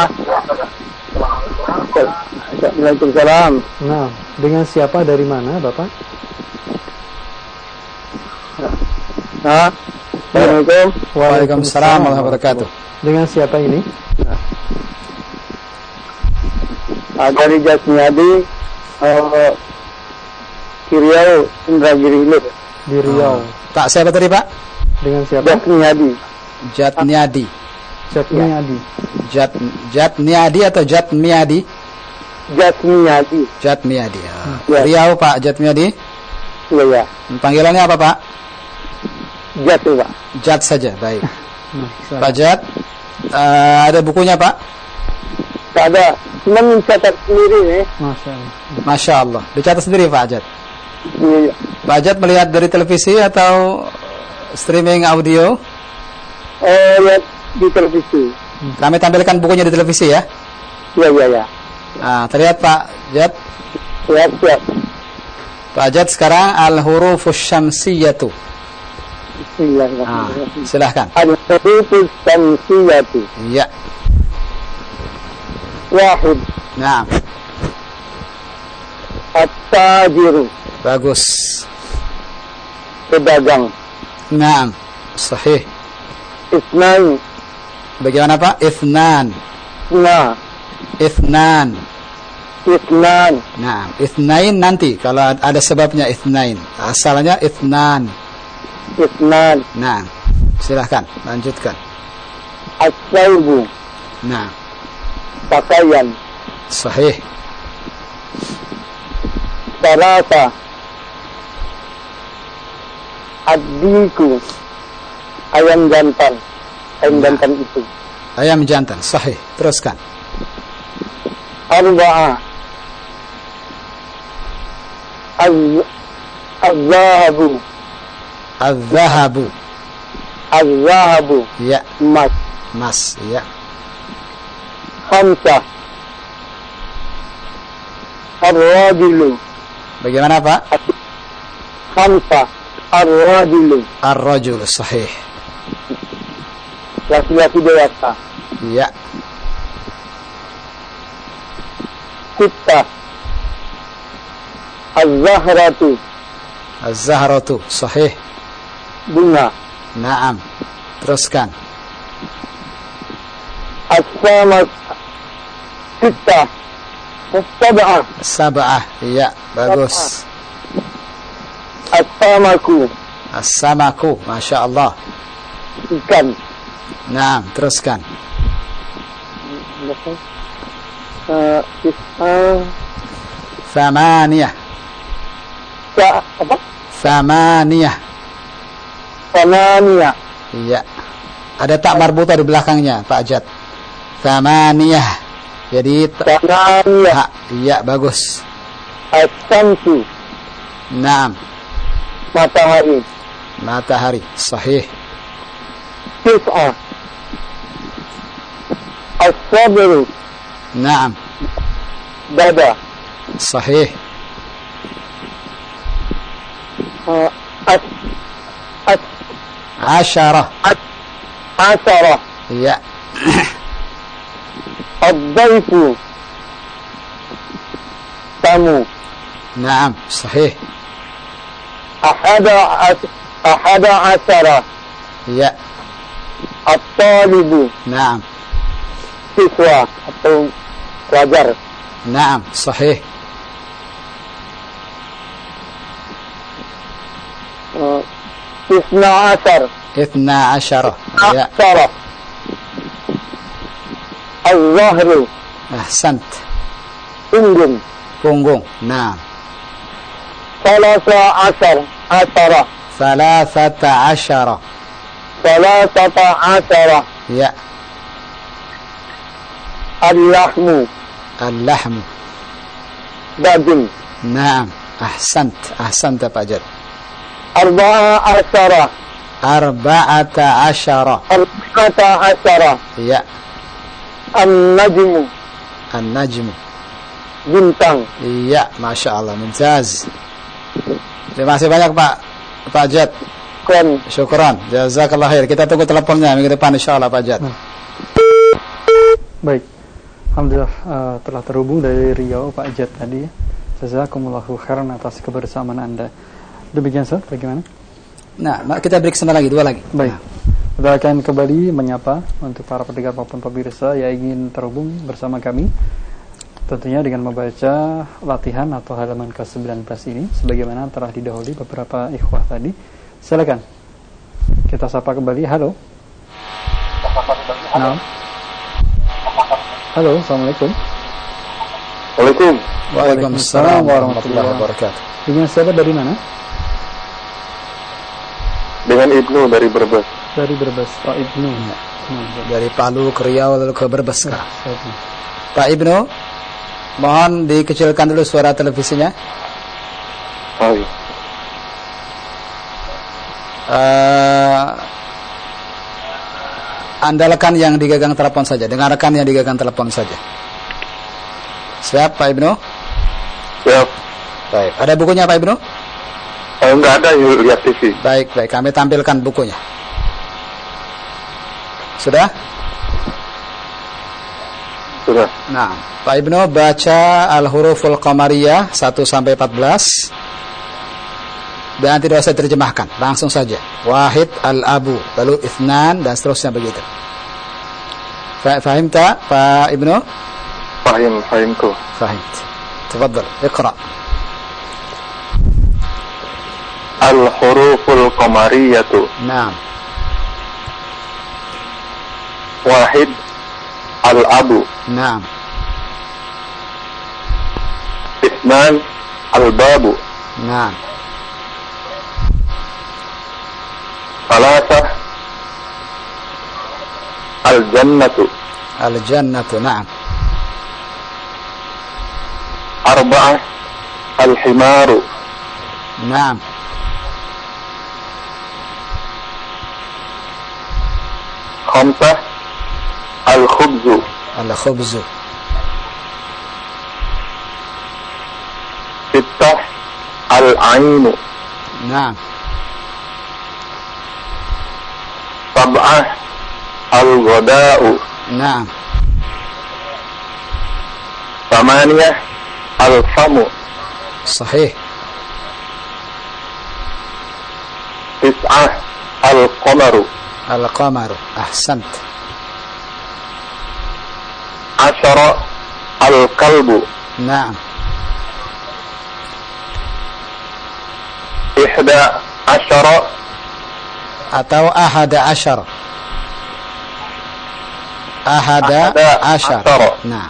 [SPEAKER 5] Waalaikumsalam.
[SPEAKER 4] Nah, dengan siapa dari mana, Bapak?
[SPEAKER 5] Nah. Assalamualaikum.
[SPEAKER 1] Waalaikumsalam warahmatullahi wabarakatuh.
[SPEAKER 4] Dengan siapa ini?
[SPEAKER 5] Dari Jasmiadi, Riau, Indragiri Hilir.
[SPEAKER 4] Di Riau.
[SPEAKER 1] Pak siapa tadi Pak?
[SPEAKER 4] Dengan siapa?
[SPEAKER 5] Jasmiadi.
[SPEAKER 1] Jatniadi.
[SPEAKER 4] Jatniadi.
[SPEAKER 1] Jatniadi atau Jatmiadi?
[SPEAKER 5] Jasmiadi.
[SPEAKER 1] Jatmiadi.
[SPEAKER 5] Ya.
[SPEAKER 1] Riau Pak Jatmiadi.
[SPEAKER 5] Iya, ya.
[SPEAKER 1] Panggilannya apa Pak?
[SPEAKER 5] Jat, Pak.
[SPEAKER 1] Jat saja, baik.
[SPEAKER 4] Nah,
[SPEAKER 1] Pak Jat, ada bukunya Pak?
[SPEAKER 5] Tak ada. Cuma mencatat sendiri nih.
[SPEAKER 4] Masya Allah.
[SPEAKER 1] Masya Allah. Dicatat sendiri Pak Jat.
[SPEAKER 5] Iya.
[SPEAKER 1] Pak Jat melihat dari televisi atau streaming audio?
[SPEAKER 5] Lihat di televisi.
[SPEAKER 1] Kami tampilkan bukunya di televisi ya.
[SPEAKER 5] Iya, iya, ya.
[SPEAKER 1] Nah, terlihat Pak Jat.
[SPEAKER 5] Siap, siap.
[SPEAKER 1] Pak Jat sekarang al-hurufus syamsiyatu.
[SPEAKER 5] Bismillahirrahmanirrahim.
[SPEAKER 1] Silahkan.
[SPEAKER 5] Al-hurufus syamsiyatu.
[SPEAKER 1] Iya.
[SPEAKER 5] Wahid.
[SPEAKER 1] Nah,
[SPEAKER 5] At-tajiru.
[SPEAKER 1] bagus.
[SPEAKER 5] Pedagang.
[SPEAKER 1] Nah, sahih.
[SPEAKER 5] Isnain.
[SPEAKER 1] Bagaimana Pak? Ithnan.
[SPEAKER 5] Nah.
[SPEAKER 1] Ithnan.
[SPEAKER 5] Isnan.
[SPEAKER 1] Nah, ithnain nanti kalau ada sebabnya ithnain. Asalnya ithnan.
[SPEAKER 5] Isnan.
[SPEAKER 1] Nah, silahkan lanjutkan.
[SPEAKER 5] As-saibu.
[SPEAKER 1] Nah,
[SPEAKER 5] Pakaian.
[SPEAKER 1] sahih.
[SPEAKER 5] Salasa. Ad-diku. Ayam jantan. Ayam jantan itu.
[SPEAKER 1] Ayam jantan, sahih. Teruskan.
[SPEAKER 5] Arba'a. Az-zahabu.
[SPEAKER 1] Az-zahabu.
[SPEAKER 5] Az-zahabu.
[SPEAKER 1] Ya,
[SPEAKER 5] Emas.
[SPEAKER 1] mas. Ya.
[SPEAKER 5] Khamsah. Ar-rajulu.
[SPEAKER 1] Bagaimana Pak?
[SPEAKER 5] Khamsah. Ar-rajulu.
[SPEAKER 1] Ar-rajul, sahih.
[SPEAKER 5] Laki-laki dewasa.
[SPEAKER 1] Ya.
[SPEAKER 5] Sittah. Az-zahratu.
[SPEAKER 1] Az-zahratu, sahih.
[SPEAKER 5] Bunga.
[SPEAKER 1] Naam. Teruskan.
[SPEAKER 5] As-samak. Sittah. As-sab'ah.
[SPEAKER 1] Sab'ah. Ya, bagus.
[SPEAKER 5] As-samaku.
[SPEAKER 1] As-samaku, Masya Allah.
[SPEAKER 5] Ikan.
[SPEAKER 1] Naam, teruskan. Thamaniyah.
[SPEAKER 5] Apa?
[SPEAKER 1] Thamaniyah.
[SPEAKER 5] Thamaniyah.
[SPEAKER 1] Iya. Ada tak marbuta di belakangnya, Pak Jat. Thamaniyah. Jadi
[SPEAKER 5] Thamaniyah.
[SPEAKER 1] iya, bagus.
[SPEAKER 5] As-samsu.
[SPEAKER 1] Naam.
[SPEAKER 5] Matahari.
[SPEAKER 1] Matahari, sahih.
[SPEAKER 5] Tis'ah. As-sabru.
[SPEAKER 1] Naam,
[SPEAKER 5] Dada.
[SPEAKER 1] sahih. Asyarah.
[SPEAKER 5] Asarah.
[SPEAKER 1] Iya.
[SPEAKER 5] Ad-daifu. Tamu.
[SPEAKER 1] Naam, sahih.
[SPEAKER 5] Ahada asara.
[SPEAKER 1] Iya.
[SPEAKER 5] At-talibu.
[SPEAKER 1] Naam.
[SPEAKER 5] Siswa atau pelajar.
[SPEAKER 1] Naam, sahih.
[SPEAKER 5] Isna asar.
[SPEAKER 1] Ithna asyarah. Iya.
[SPEAKER 5] Asara. Al-zahru.
[SPEAKER 1] Ahsant.
[SPEAKER 5] Punggung.
[SPEAKER 1] Punggung. Naam.
[SPEAKER 5] Salasa asar. Asara.
[SPEAKER 1] Thalathata asyarah.
[SPEAKER 5] Salasata asara.
[SPEAKER 1] Iya.
[SPEAKER 5] Al-lahmu.
[SPEAKER 1] Al-lahmu.
[SPEAKER 5] Daging.
[SPEAKER 1] Naam. Ahsant. Ahsant Pak Jad.
[SPEAKER 5] Arba'a asara.
[SPEAKER 1] Arba'ata asyarah.
[SPEAKER 5] Arba'ata asara.
[SPEAKER 1] Iya.
[SPEAKER 5] An-najmu.
[SPEAKER 1] An-najmu.
[SPEAKER 5] bintang.
[SPEAKER 1] Iya, Masya Allah, mumtaz. Terima kasih banyak Pak Jad.
[SPEAKER 5] Kan
[SPEAKER 1] Syukran, jazakallah khair. Kita tunggu teleponnya minggu depan insyaallah Pak Jad.
[SPEAKER 4] Baik, alhamdulillah telah terhubung dari Riau Pak Jad tadi. Jazakumullahu khairan atas kebersamaan Anda. Demikian Ustaz, bagaimana?
[SPEAKER 1] Nah, kita beri kesempatan lagi, 2 lagi.
[SPEAKER 4] Baik, kita akan kembali menyapa untuk para pendengar maupun pemirsa yang ingin terhubung bersama kami, tentunya dengan membaca latihan atau halaman ke-19 ini sebagaimana telah didahului beberapa ikhwah tadi. Silakan. Kita sapa kembali. Halo. Nah. Halo, Assalamualaikum.
[SPEAKER 1] Waalaikumsalam warahmatullahi wabarakatuh.
[SPEAKER 4] Dengan siapa, dari mana?
[SPEAKER 5] dengan Ibnu dari Brebes.
[SPEAKER 4] Dari Brebes, Pak Ibnu.
[SPEAKER 1] Dari Palu ke Riau lalu ke Brebes. Pak Ibnu, mohon dikecilkan dulu suara televisinya.
[SPEAKER 5] Oh iya.
[SPEAKER 1] Andalkan yang digagang telepon saja, dengarkan yang digagang telepon saja. Siap Pak Ibnu?
[SPEAKER 5] Siap.
[SPEAKER 1] Baik, ada bukunya Pak Ibnu?
[SPEAKER 5] Enggak ada, lihat TV.
[SPEAKER 1] Baik, kami tampilkan bukunya. Sudah?
[SPEAKER 5] Sudah.
[SPEAKER 1] Nah, Pak Ibnu baca Al-Huruful Qamariyah 1 sampai 14. Dan tidak usah terjemahkan, langsung saja. Wahid, al-abu, lalu ithnan, dan seterusnya begitu. Fahim tak, Pak Ibnu?
[SPEAKER 5] Fahimku.
[SPEAKER 1] Fahimt. Tafadhal, iqra.
[SPEAKER 5] Al-huruful qamariyatu.
[SPEAKER 1] Naam.
[SPEAKER 5] Wahid, al-abu.
[SPEAKER 1] Naam.
[SPEAKER 5] Ithnan, al-babu.
[SPEAKER 1] Naam.
[SPEAKER 5] Salasah, al-jannatu.
[SPEAKER 1] Al-jannatu, naam.
[SPEAKER 5] Arba'ah, al-himaru.
[SPEAKER 1] Naam.
[SPEAKER 5] Khamsah, al-khubzu.
[SPEAKER 1] Al-khubzu.
[SPEAKER 5] Sittah, al-ainu.
[SPEAKER 1] Naam.
[SPEAKER 5] Sab'ah, al-ghada'u.
[SPEAKER 1] Naam.
[SPEAKER 5] Thamaniyah, al-famu.
[SPEAKER 1] Sahih.
[SPEAKER 5] Tis'ah, al-qamaru.
[SPEAKER 1] Al-qamaru. Ahsant.
[SPEAKER 5] Asyara, al-kalbu.
[SPEAKER 1] Naam.
[SPEAKER 5] Ihda asyara,
[SPEAKER 1] Atau ahada asyar. Ahada asyar. Naam.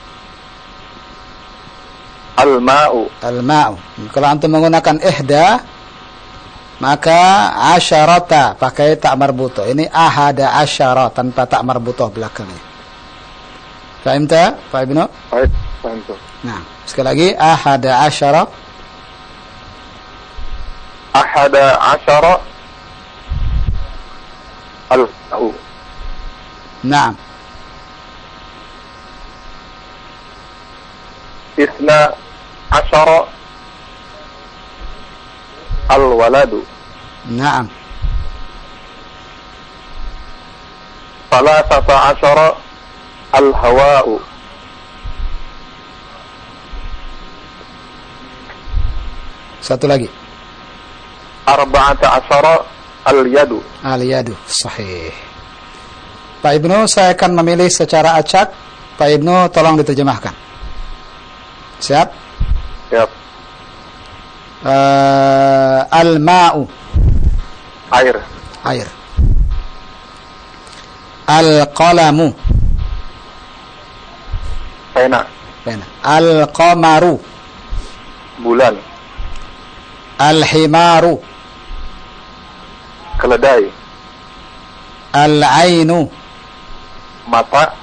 [SPEAKER 5] al-ma'u.
[SPEAKER 1] Al-ma'u. Kalau antum menggunakan ihda, maka asyarata pakai tak marbutoh. Ini ahada asyara tanpa tak marbutoh belakangnya. Fahim tak, Pak Ibnu?
[SPEAKER 5] Baik, paham tuh.
[SPEAKER 1] Nah, sekali lagi ahada asyara.
[SPEAKER 5] Ahada asyara, al-ma'u.
[SPEAKER 1] Naam.
[SPEAKER 5] Isna asyara, al-waladu.
[SPEAKER 1] Naam.
[SPEAKER 5] Salasata asyara, al-hawa'u.
[SPEAKER 1] Satu lagi.
[SPEAKER 5] Arba'ata asyara, al-yadu.
[SPEAKER 1] Al-yadu. Sahih. Pak Ibnu, saya akan memilih secara acak. Pak Ibnu, tolong diterjemahkan. Siap?
[SPEAKER 5] Siap.
[SPEAKER 1] Al-ma'u.
[SPEAKER 5] Air.
[SPEAKER 1] Air. Al-qalamu.
[SPEAKER 5] Pena.
[SPEAKER 1] Pena. Al-qamaru.
[SPEAKER 5] Bulan.
[SPEAKER 1] Al-himaru.
[SPEAKER 5] Keledai.
[SPEAKER 1] Al-ainu.
[SPEAKER 5] Mata.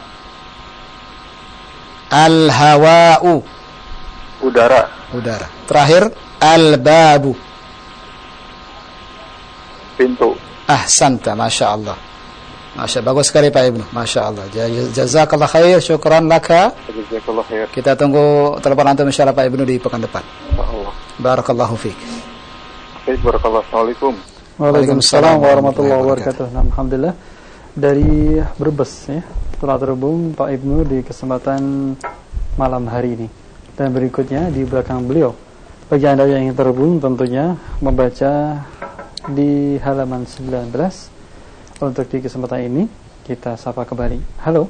[SPEAKER 1] Al-hawa'u.
[SPEAKER 5] Udara.
[SPEAKER 1] Udara. Terakhir, al-babu.
[SPEAKER 5] Pintu.
[SPEAKER 1] Ahsanta, Masya Allah. Masya, bagus sekali Pak Ibnu. Masya Allah. Jazakallah khair, syukran laka.
[SPEAKER 6] Jazakallah khair.
[SPEAKER 1] Kita tunggu telepon antum insyaallah Pak Ibnu di pekan depan.
[SPEAKER 6] Insyaallah.
[SPEAKER 1] Barakallahu fiik.
[SPEAKER 6] Baik, barakallah. Assalamualaikum.
[SPEAKER 4] Waalaikumsalam warahmatullahi wabarakatuh. Nah, alhamdulillah dari Brebes ya, telah terhubung Pak Ibnu di kesempatan malam hari ini. Dan berikutnya di belakang beliau, bagi Anda yang ingin terhubung tentunya membaca di halaman 19. Untuk di kesempatan ini kita sapa kembali. Halo.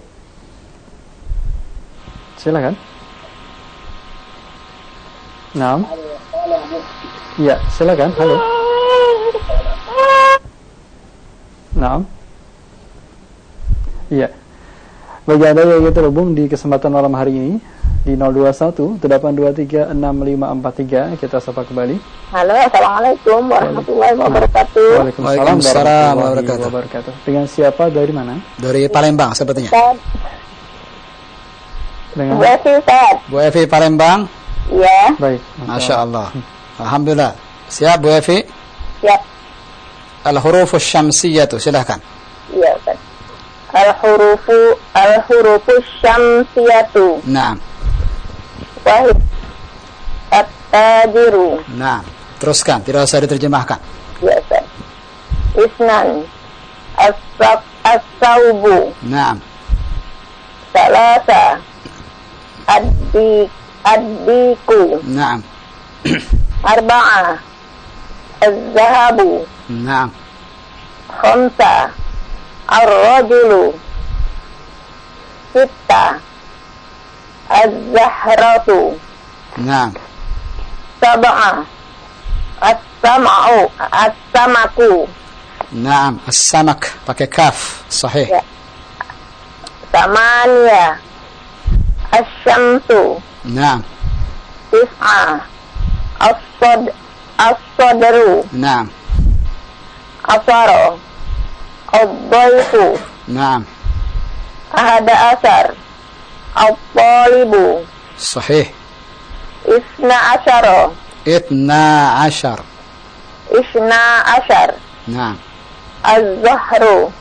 [SPEAKER 4] Silakan. Naam. Ya, silakan. Halo. Naam. Ya. Bagi Anda yang ingin terhubung di kesempatan malam hari ini di 0218236543 kita sapa kembali.
[SPEAKER 7] Halo, assalamualaikum warahmatullahi wabarakatuh.
[SPEAKER 1] Waalaikumsalam warahmatullahi wabarakatuh.
[SPEAKER 4] Dengan siapa, dari mana?
[SPEAKER 1] Dari Palembang sepertinya.
[SPEAKER 4] Dengan
[SPEAKER 7] Bu Evi, Ustaz.
[SPEAKER 1] Bu Evi Palembang.
[SPEAKER 7] Iya.
[SPEAKER 4] Baik.
[SPEAKER 1] Masya Allah. Alhamdulillah. Siap Bu Evi?
[SPEAKER 7] Siap.
[SPEAKER 1] Al-hurufus syamsiyatu, silahkan.
[SPEAKER 7] Iya, Ustaz. Al-hurufus syamsiyatu.
[SPEAKER 1] Naam.
[SPEAKER 7] Wahid. At-tajiru.
[SPEAKER 1] Naam. Teruskan, tidak usah diterjemahkan.
[SPEAKER 7] Iya, Ustaz. Isnan. As-sawbu.
[SPEAKER 1] Naam.
[SPEAKER 7] Salasa. Ad-diku.
[SPEAKER 1] Naam.
[SPEAKER 7] Arba'ah. Az-zahabu.
[SPEAKER 1] Naam.
[SPEAKER 7] Khamsa. Ar-rajulu. Sitta. Az-zahratu.
[SPEAKER 1] Naam.
[SPEAKER 7] Sab'ah. As-samaku.
[SPEAKER 1] Naam. As-samak pakai kaf, sahih.
[SPEAKER 7] Ya. Samania. Asy-syamsu.
[SPEAKER 1] Naam.
[SPEAKER 7] Tis'ah. As-sadru.
[SPEAKER 1] Naam.
[SPEAKER 7] Asara. Ad-dhaifu.
[SPEAKER 1] Naam.
[SPEAKER 7] Ahada asar. At-talibu.
[SPEAKER 1] Sahih.
[SPEAKER 7] Isna asyara.
[SPEAKER 1] Itna ashar.
[SPEAKER 7] Isna asyar.
[SPEAKER 1] Naam.
[SPEAKER 7] Az-zahru.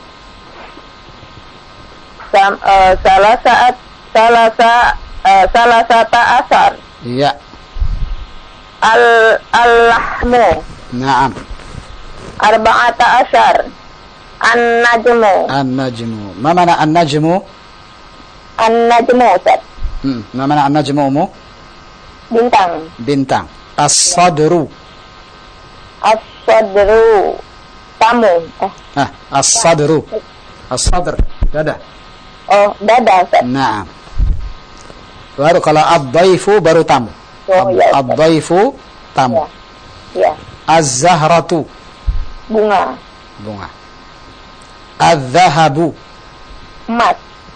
[SPEAKER 7] Salasata asar.
[SPEAKER 1] Iya.
[SPEAKER 7] Al-lahmu.
[SPEAKER 1] Naam.
[SPEAKER 7] Arba'ata asyar. An-najmu.
[SPEAKER 1] An-najmu. Ma mana an-najmu?
[SPEAKER 7] An-najmu, Ustaz.
[SPEAKER 1] Ma mana an-najmu umu?
[SPEAKER 7] Bintang.
[SPEAKER 1] Bintang. As-sadru.
[SPEAKER 7] As-sadru. Tamu.
[SPEAKER 1] As-sadru. As-sadr. Dada.
[SPEAKER 7] Oh, dada, Ustaz.
[SPEAKER 1] Naam. Baru kalau ad-dhaifu baru tamu.
[SPEAKER 7] Oh, ya, Ustaz.
[SPEAKER 1] Ad-dhaifu tamu.
[SPEAKER 7] Ya.
[SPEAKER 1] Az-zahratu.
[SPEAKER 7] Bunga.
[SPEAKER 1] Bunga. Az-zahabu.
[SPEAKER 7] Emas.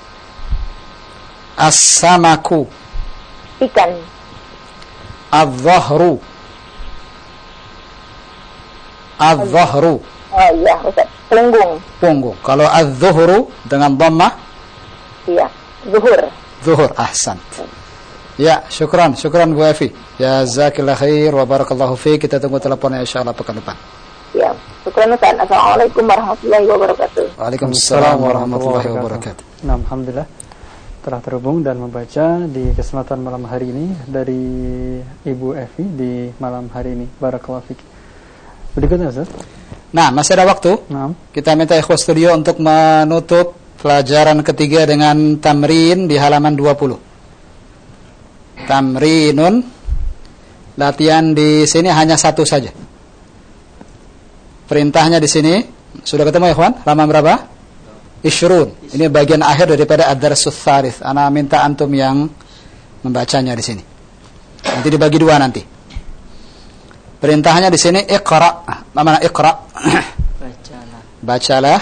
[SPEAKER 1] As-samaku.
[SPEAKER 7] Ikan.
[SPEAKER 1] Az-zahru. Az-zahru.
[SPEAKER 7] Oh iya, Ustaz. Punggung.
[SPEAKER 1] Punggung. Kalau az-zuhru dengan dhammah?
[SPEAKER 7] Iya. Zuhur.
[SPEAKER 1] Zuhur. Ahsan. Ya, syukran Bu Evi. Jazakallah khair wa barakallahu fiik. Kita tunggu teleponnya insyaallah pekan depan.
[SPEAKER 7] Ya. Syukran, Ustaz. Assalamualaikum warahmatullahi wabarakatuh.
[SPEAKER 1] Waalaikumsalam warahmatullahi wabarakatuh.
[SPEAKER 4] Nah, alhamdulillah telah terhubung dan membaca di kesempatan malam hari ini dari Ibu Evi di malam hari ini. Barakallahu fiik. Berikutnya, Ustaz.
[SPEAKER 1] Nah, masih ada waktu.
[SPEAKER 4] Nah.
[SPEAKER 1] Kita minta ikhwas studio untuk menutup pelajaran ketiga dengan tamrin di halaman 20. Tamrinun. Latihan di sini hanya satu saja. Perintahnya di sini sudah ketemu ya, ikhwan? Halaman berapa? Ishrun. Ini bagian akhir daripada ad-darsus tsalits. Ana minta antum yang membacanya di sini. Nanti dibagi dua nanti. Perintahnya di sini iqra. Mana iqra? Bacalah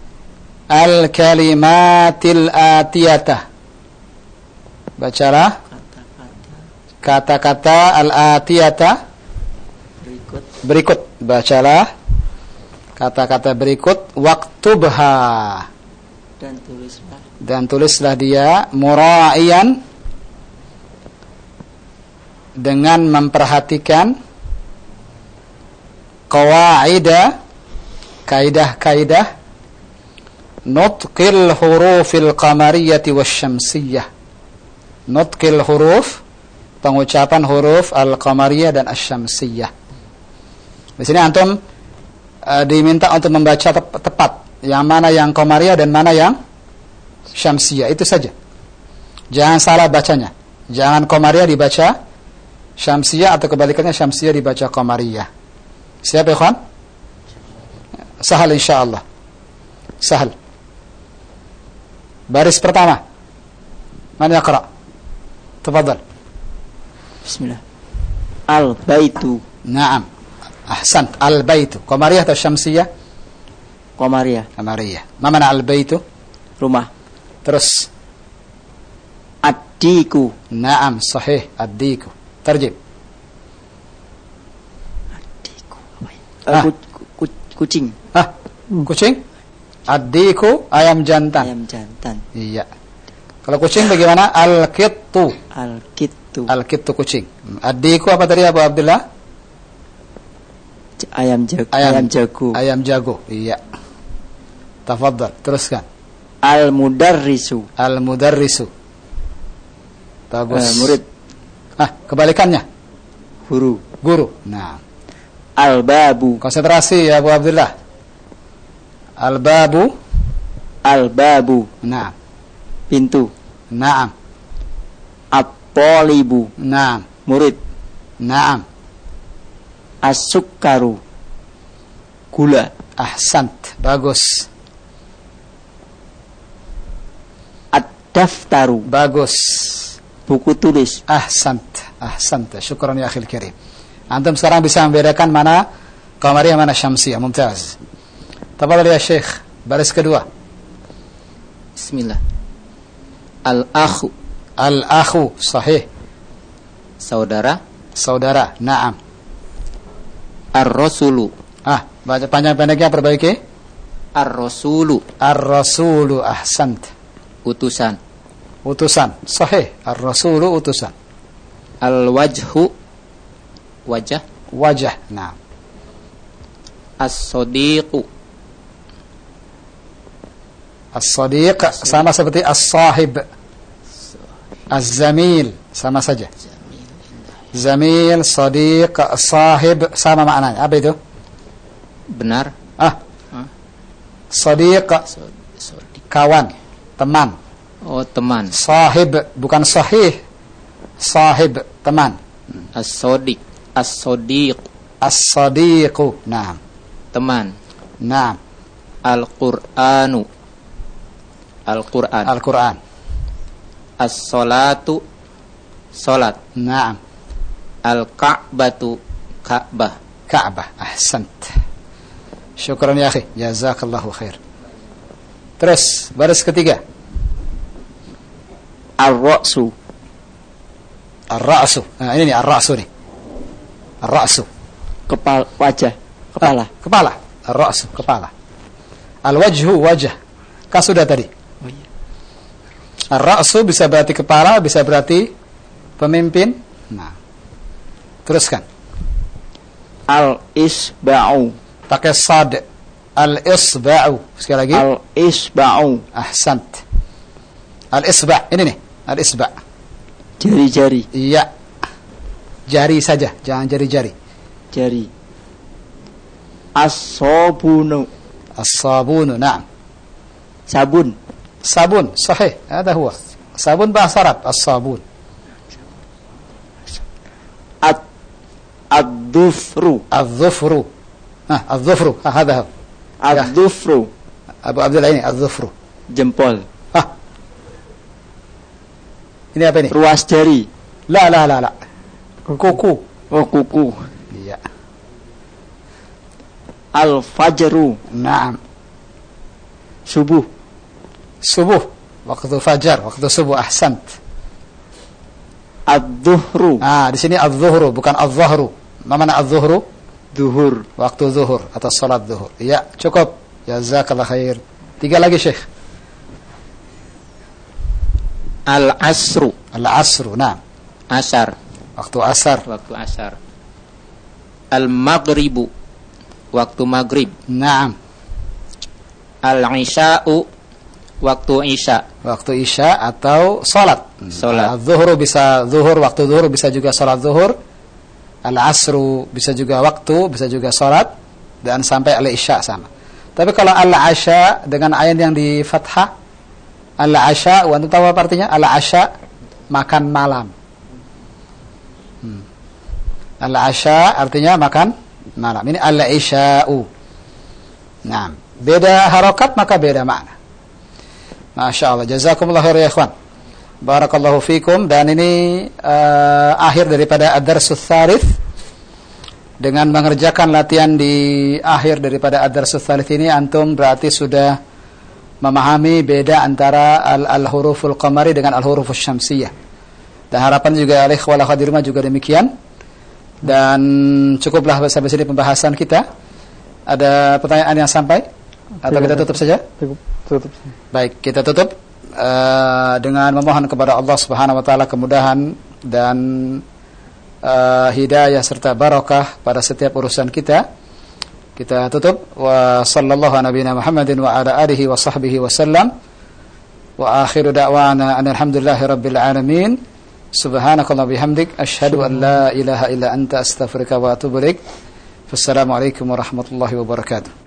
[SPEAKER 1] al-kalimatil atiyatah. Bacalah kata-kata al-atiyatah berikut. Bacalah kata-kata berikut. Waktubha. Dan tulislah dia mura'iyan, dengan memperhatikan qawaida, kaidah-kaidah nutqil hurufil qamariyati wasyamsiyah. Nutqil huruf, pengucapan huruf al-qamariyah dan asy-syamsiyah. Di sini antum diminta untuk membaca tepat yang mana yang qamariyah dan mana yang syamsiyah, itu saja. Jangan salah bacanya. Jangan qamariyah dibaca syamsiyah atau kebalikannya syamsiyah dibaca qamariyah. Siap ya, ikhwan? Sahal insyaallah. Sahal. Baris pertama. Man yaqra? Tafadhal.
[SPEAKER 2] Bismillah. Al-baitu.
[SPEAKER 1] Naam. Ahsant. Al-baitu. Qamariyah atau syamsiyah?
[SPEAKER 2] Qamariyah.
[SPEAKER 1] Qamariyah. Ma mana al-baitu?
[SPEAKER 2] Rumah.
[SPEAKER 1] Terus.
[SPEAKER 2] Ad-diku.
[SPEAKER 1] Naam, sahih. Ad-diku. Tarjib.
[SPEAKER 2] Ad-diku.
[SPEAKER 1] Ah.
[SPEAKER 2] Kucing.
[SPEAKER 1] Kucing? Ad-diku, ayam jantan.
[SPEAKER 2] Ayam jantan.
[SPEAKER 1] Iya. Kalau kucing bagaimana? Al-kittu.
[SPEAKER 2] Al-kittu.
[SPEAKER 1] Al-kittu kucing. Ad-diku apa tadi Abu Abdullah?
[SPEAKER 2] Ayam jago.
[SPEAKER 1] Ayam jago. Iya. Tafadhal, teruskan.
[SPEAKER 2] Al-mudarrisu.
[SPEAKER 1] Al-mudarrisu. Bagus.
[SPEAKER 2] Murid.
[SPEAKER 1] Kebalikannya. Guru. Nah.
[SPEAKER 2] Al-babu.
[SPEAKER 1] Konsentrasi ya Abu Abdullah. Al-babu. Nah.
[SPEAKER 2] Pintu.
[SPEAKER 1] Naam.
[SPEAKER 2] At-talibu.
[SPEAKER 1] Naam.
[SPEAKER 2] Murid.
[SPEAKER 1] Naam.
[SPEAKER 2] As-sukkaru. Gula.
[SPEAKER 1] Ahsant. Bagus.
[SPEAKER 2] Ad-daftaru.
[SPEAKER 1] Bagus.
[SPEAKER 2] Buku tulis.
[SPEAKER 1] Ahsant. Syukran ya akhil karim. Antum sekarang bisa membedakan mana qamariyah mana syamsiyah. Mumtaz. Tafadhal ya Syekh. Baris kedua.
[SPEAKER 3] Bismillah. Al-akhu.
[SPEAKER 1] Al-akhu. Sahih. Saudara. Naam.
[SPEAKER 3] Ar-rasulu.
[SPEAKER 1] Baca panjang-pendeknya perbaiki.
[SPEAKER 3] Ar-rasulu.
[SPEAKER 1] Ahsant.
[SPEAKER 3] Utusan.
[SPEAKER 1] Sahih. Ar-rasulu utusan.
[SPEAKER 3] Al-wajhu. Wajah.
[SPEAKER 1] Naam.
[SPEAKER 3] As-sadiqu.
[SPEAKER 1] As-sadiq sama seperti as-sahib. Az-zamil sama saja. Zamil, sadiq, sahib sama maknanya. Apa itu?
[SPEAKER 3] Benar.
[SPEAKER 1] Sadiq kawan, teman.
[SPEAKER 3] Oh, teman.
[SPEAKER 1] Sahib bukan sahih. Sahib teman.
[SPEAKER 3] As-sadiq.
[SPEAKER 1] As-sadiqu. Naam.
[SPEAKER 3] Teman.
[SPEAKER 1] Naam.
[SPEAKER 3] Al-Qur'an. As-salatu. Salat.
[SPEAKER 1] Naam.
[SPEAKER 3] Al-Ka'batu. Ka'bah.
[SPEAKER 1] Ahsant. Syukran ya akhi. Jazakallahu khair. Terus baris ketiga.
[SPEAKER 2] Ar-ra'su.
[SPEAKER 1] Ini nih ar-ra'su nih. Ar-ra'su. Kepala. Ar-ra'su, kepala. Al-wajhu, wajah. Sudah tadi.
[SPEAKER 2] Oh iya.
[SPEAKER 1] Ar-ra'su bisa berarti kepala, bisa berarti pemimpin. Nah. Teruskan.
[SPEAKER 2] Al-isba'u.
[SPEAKER 1] Pakai sad. Al-isba'u. Sekali lagi.
[SPEAKER 2] Al-isba'u.
[SPEAKER 1] Ahsant. Al-isba'. Ini nih. Al-isba'.
[SPEAKER 2] Jari-jari.
[SPEAKER 1] Iya. Jari saja, jangan jari-jari.
[SPEAKER 2] Jari. As-sabunu.
[SPEAKER 1] Na'am.
[SPEAKER 2] Sabun.
[SPEAKER 1] Sahih. Ada huwa. Sabun bahasa Arab. As-sabun.
[SPEAKER 2] Ad-dhufru.
[SPEAKER 1] Ad-dhufru. Hada.
[SPEAKER 2] Ad-dhufru.
[SPEAKER 1] Abu Abdullah ini ad-dhufru.
[SPEAKER 2] Jempol.
[SPEAKER 1] Ini apa ini?
[SPEAKER 2] Ruas jari.
[SPEAKER 1] La. Kuku.
[SPEAKER 2] Oh, kuku.
[SPEAKER 1] Iya.
[SPEAKER 2] Al-fajru.
[SPEAKER 1] Naam.
[SPEAKER 2] Subuh.
[SPEAKER 1] Waktu fajar, waktu subuh. Ahsant.
[SPEAKER 2] Ad-dhuhru.
[SPEAKER 1] Di sini ad-dhuhru bukan adh-dhahru. Mana adh-dhuhru?
[SPEAKER 2] Zuhur.
[SPEAKER 1] Waktu zuhur atau salat zuhur. Iya, cukup. Jazakallah khair. 3 lagi, Syekh.
[SPEAKER 3] Al-asru.
[SPEAKER 1] Naam.
[SPEAKER 3] Asar.
[SPEAKER 1] Waktu asar.
[SPEAKER 3] Al-maghribu. Waktu maghrib.
[SPEAKER 1] Naam.
[SPEAKER 3] Al-isya'u. Waktu isya.
[SPEAKER 1] Waktu isya atau salat.
[SPEAKER 3] Salat.
[SPEAKER 1] Zuhur bisa zuhur, waktu zuhur bisa juga salat zuhur. Al-asru bisa juga waktu, bisa juga salat, dan sampai al-isya sama. Tapi kalau al-asya dengan ain yang di fathah, al-asya, antum tahu apa artinya? Al-asya makan malam. Al-asya artinya makan malam. Ini al-isya'u. Nah, beda harokat maka beda makna. Masya Allah, jazakumullah khair ya ikhwan. Barakallahu fikum. Dan ini akhir daripada ad-darsus tsalits. Dengan mengerjakan latihan di akhir daripada ad-darsus tsalits ini, antum berarti sudah memahami beda antara al-huruful qamari dengan al-hurufus syamsiyah. Dan harapan juga oleh ikhwal akhwat di rumah juga demikian. Dan cukuplah sampai sini pembahasan kita. Ada pertanyaan yang sampai? Atau kita tutup saja?
[SPEAKER 4] Tutup.
[SPEAKER 1] Baik, kita tutup dengan memohon kepada Allah Subhanahu wa taala kemudahan dan hidayah serta barakah pada setiap urusan kita. Kita tutup wa sallallahu nabiyana Muhammadin wa ala alihi wa sahbihi wa sallam. Wa akhiru da'wana alhamdulillahi rabbil alamin. Subhanakallah bihamdik asyhadu an la ilaha illa anta astaghfiruka wa atubu ilaik. Wassalamualaikum warahmatullahi wabarakatuh.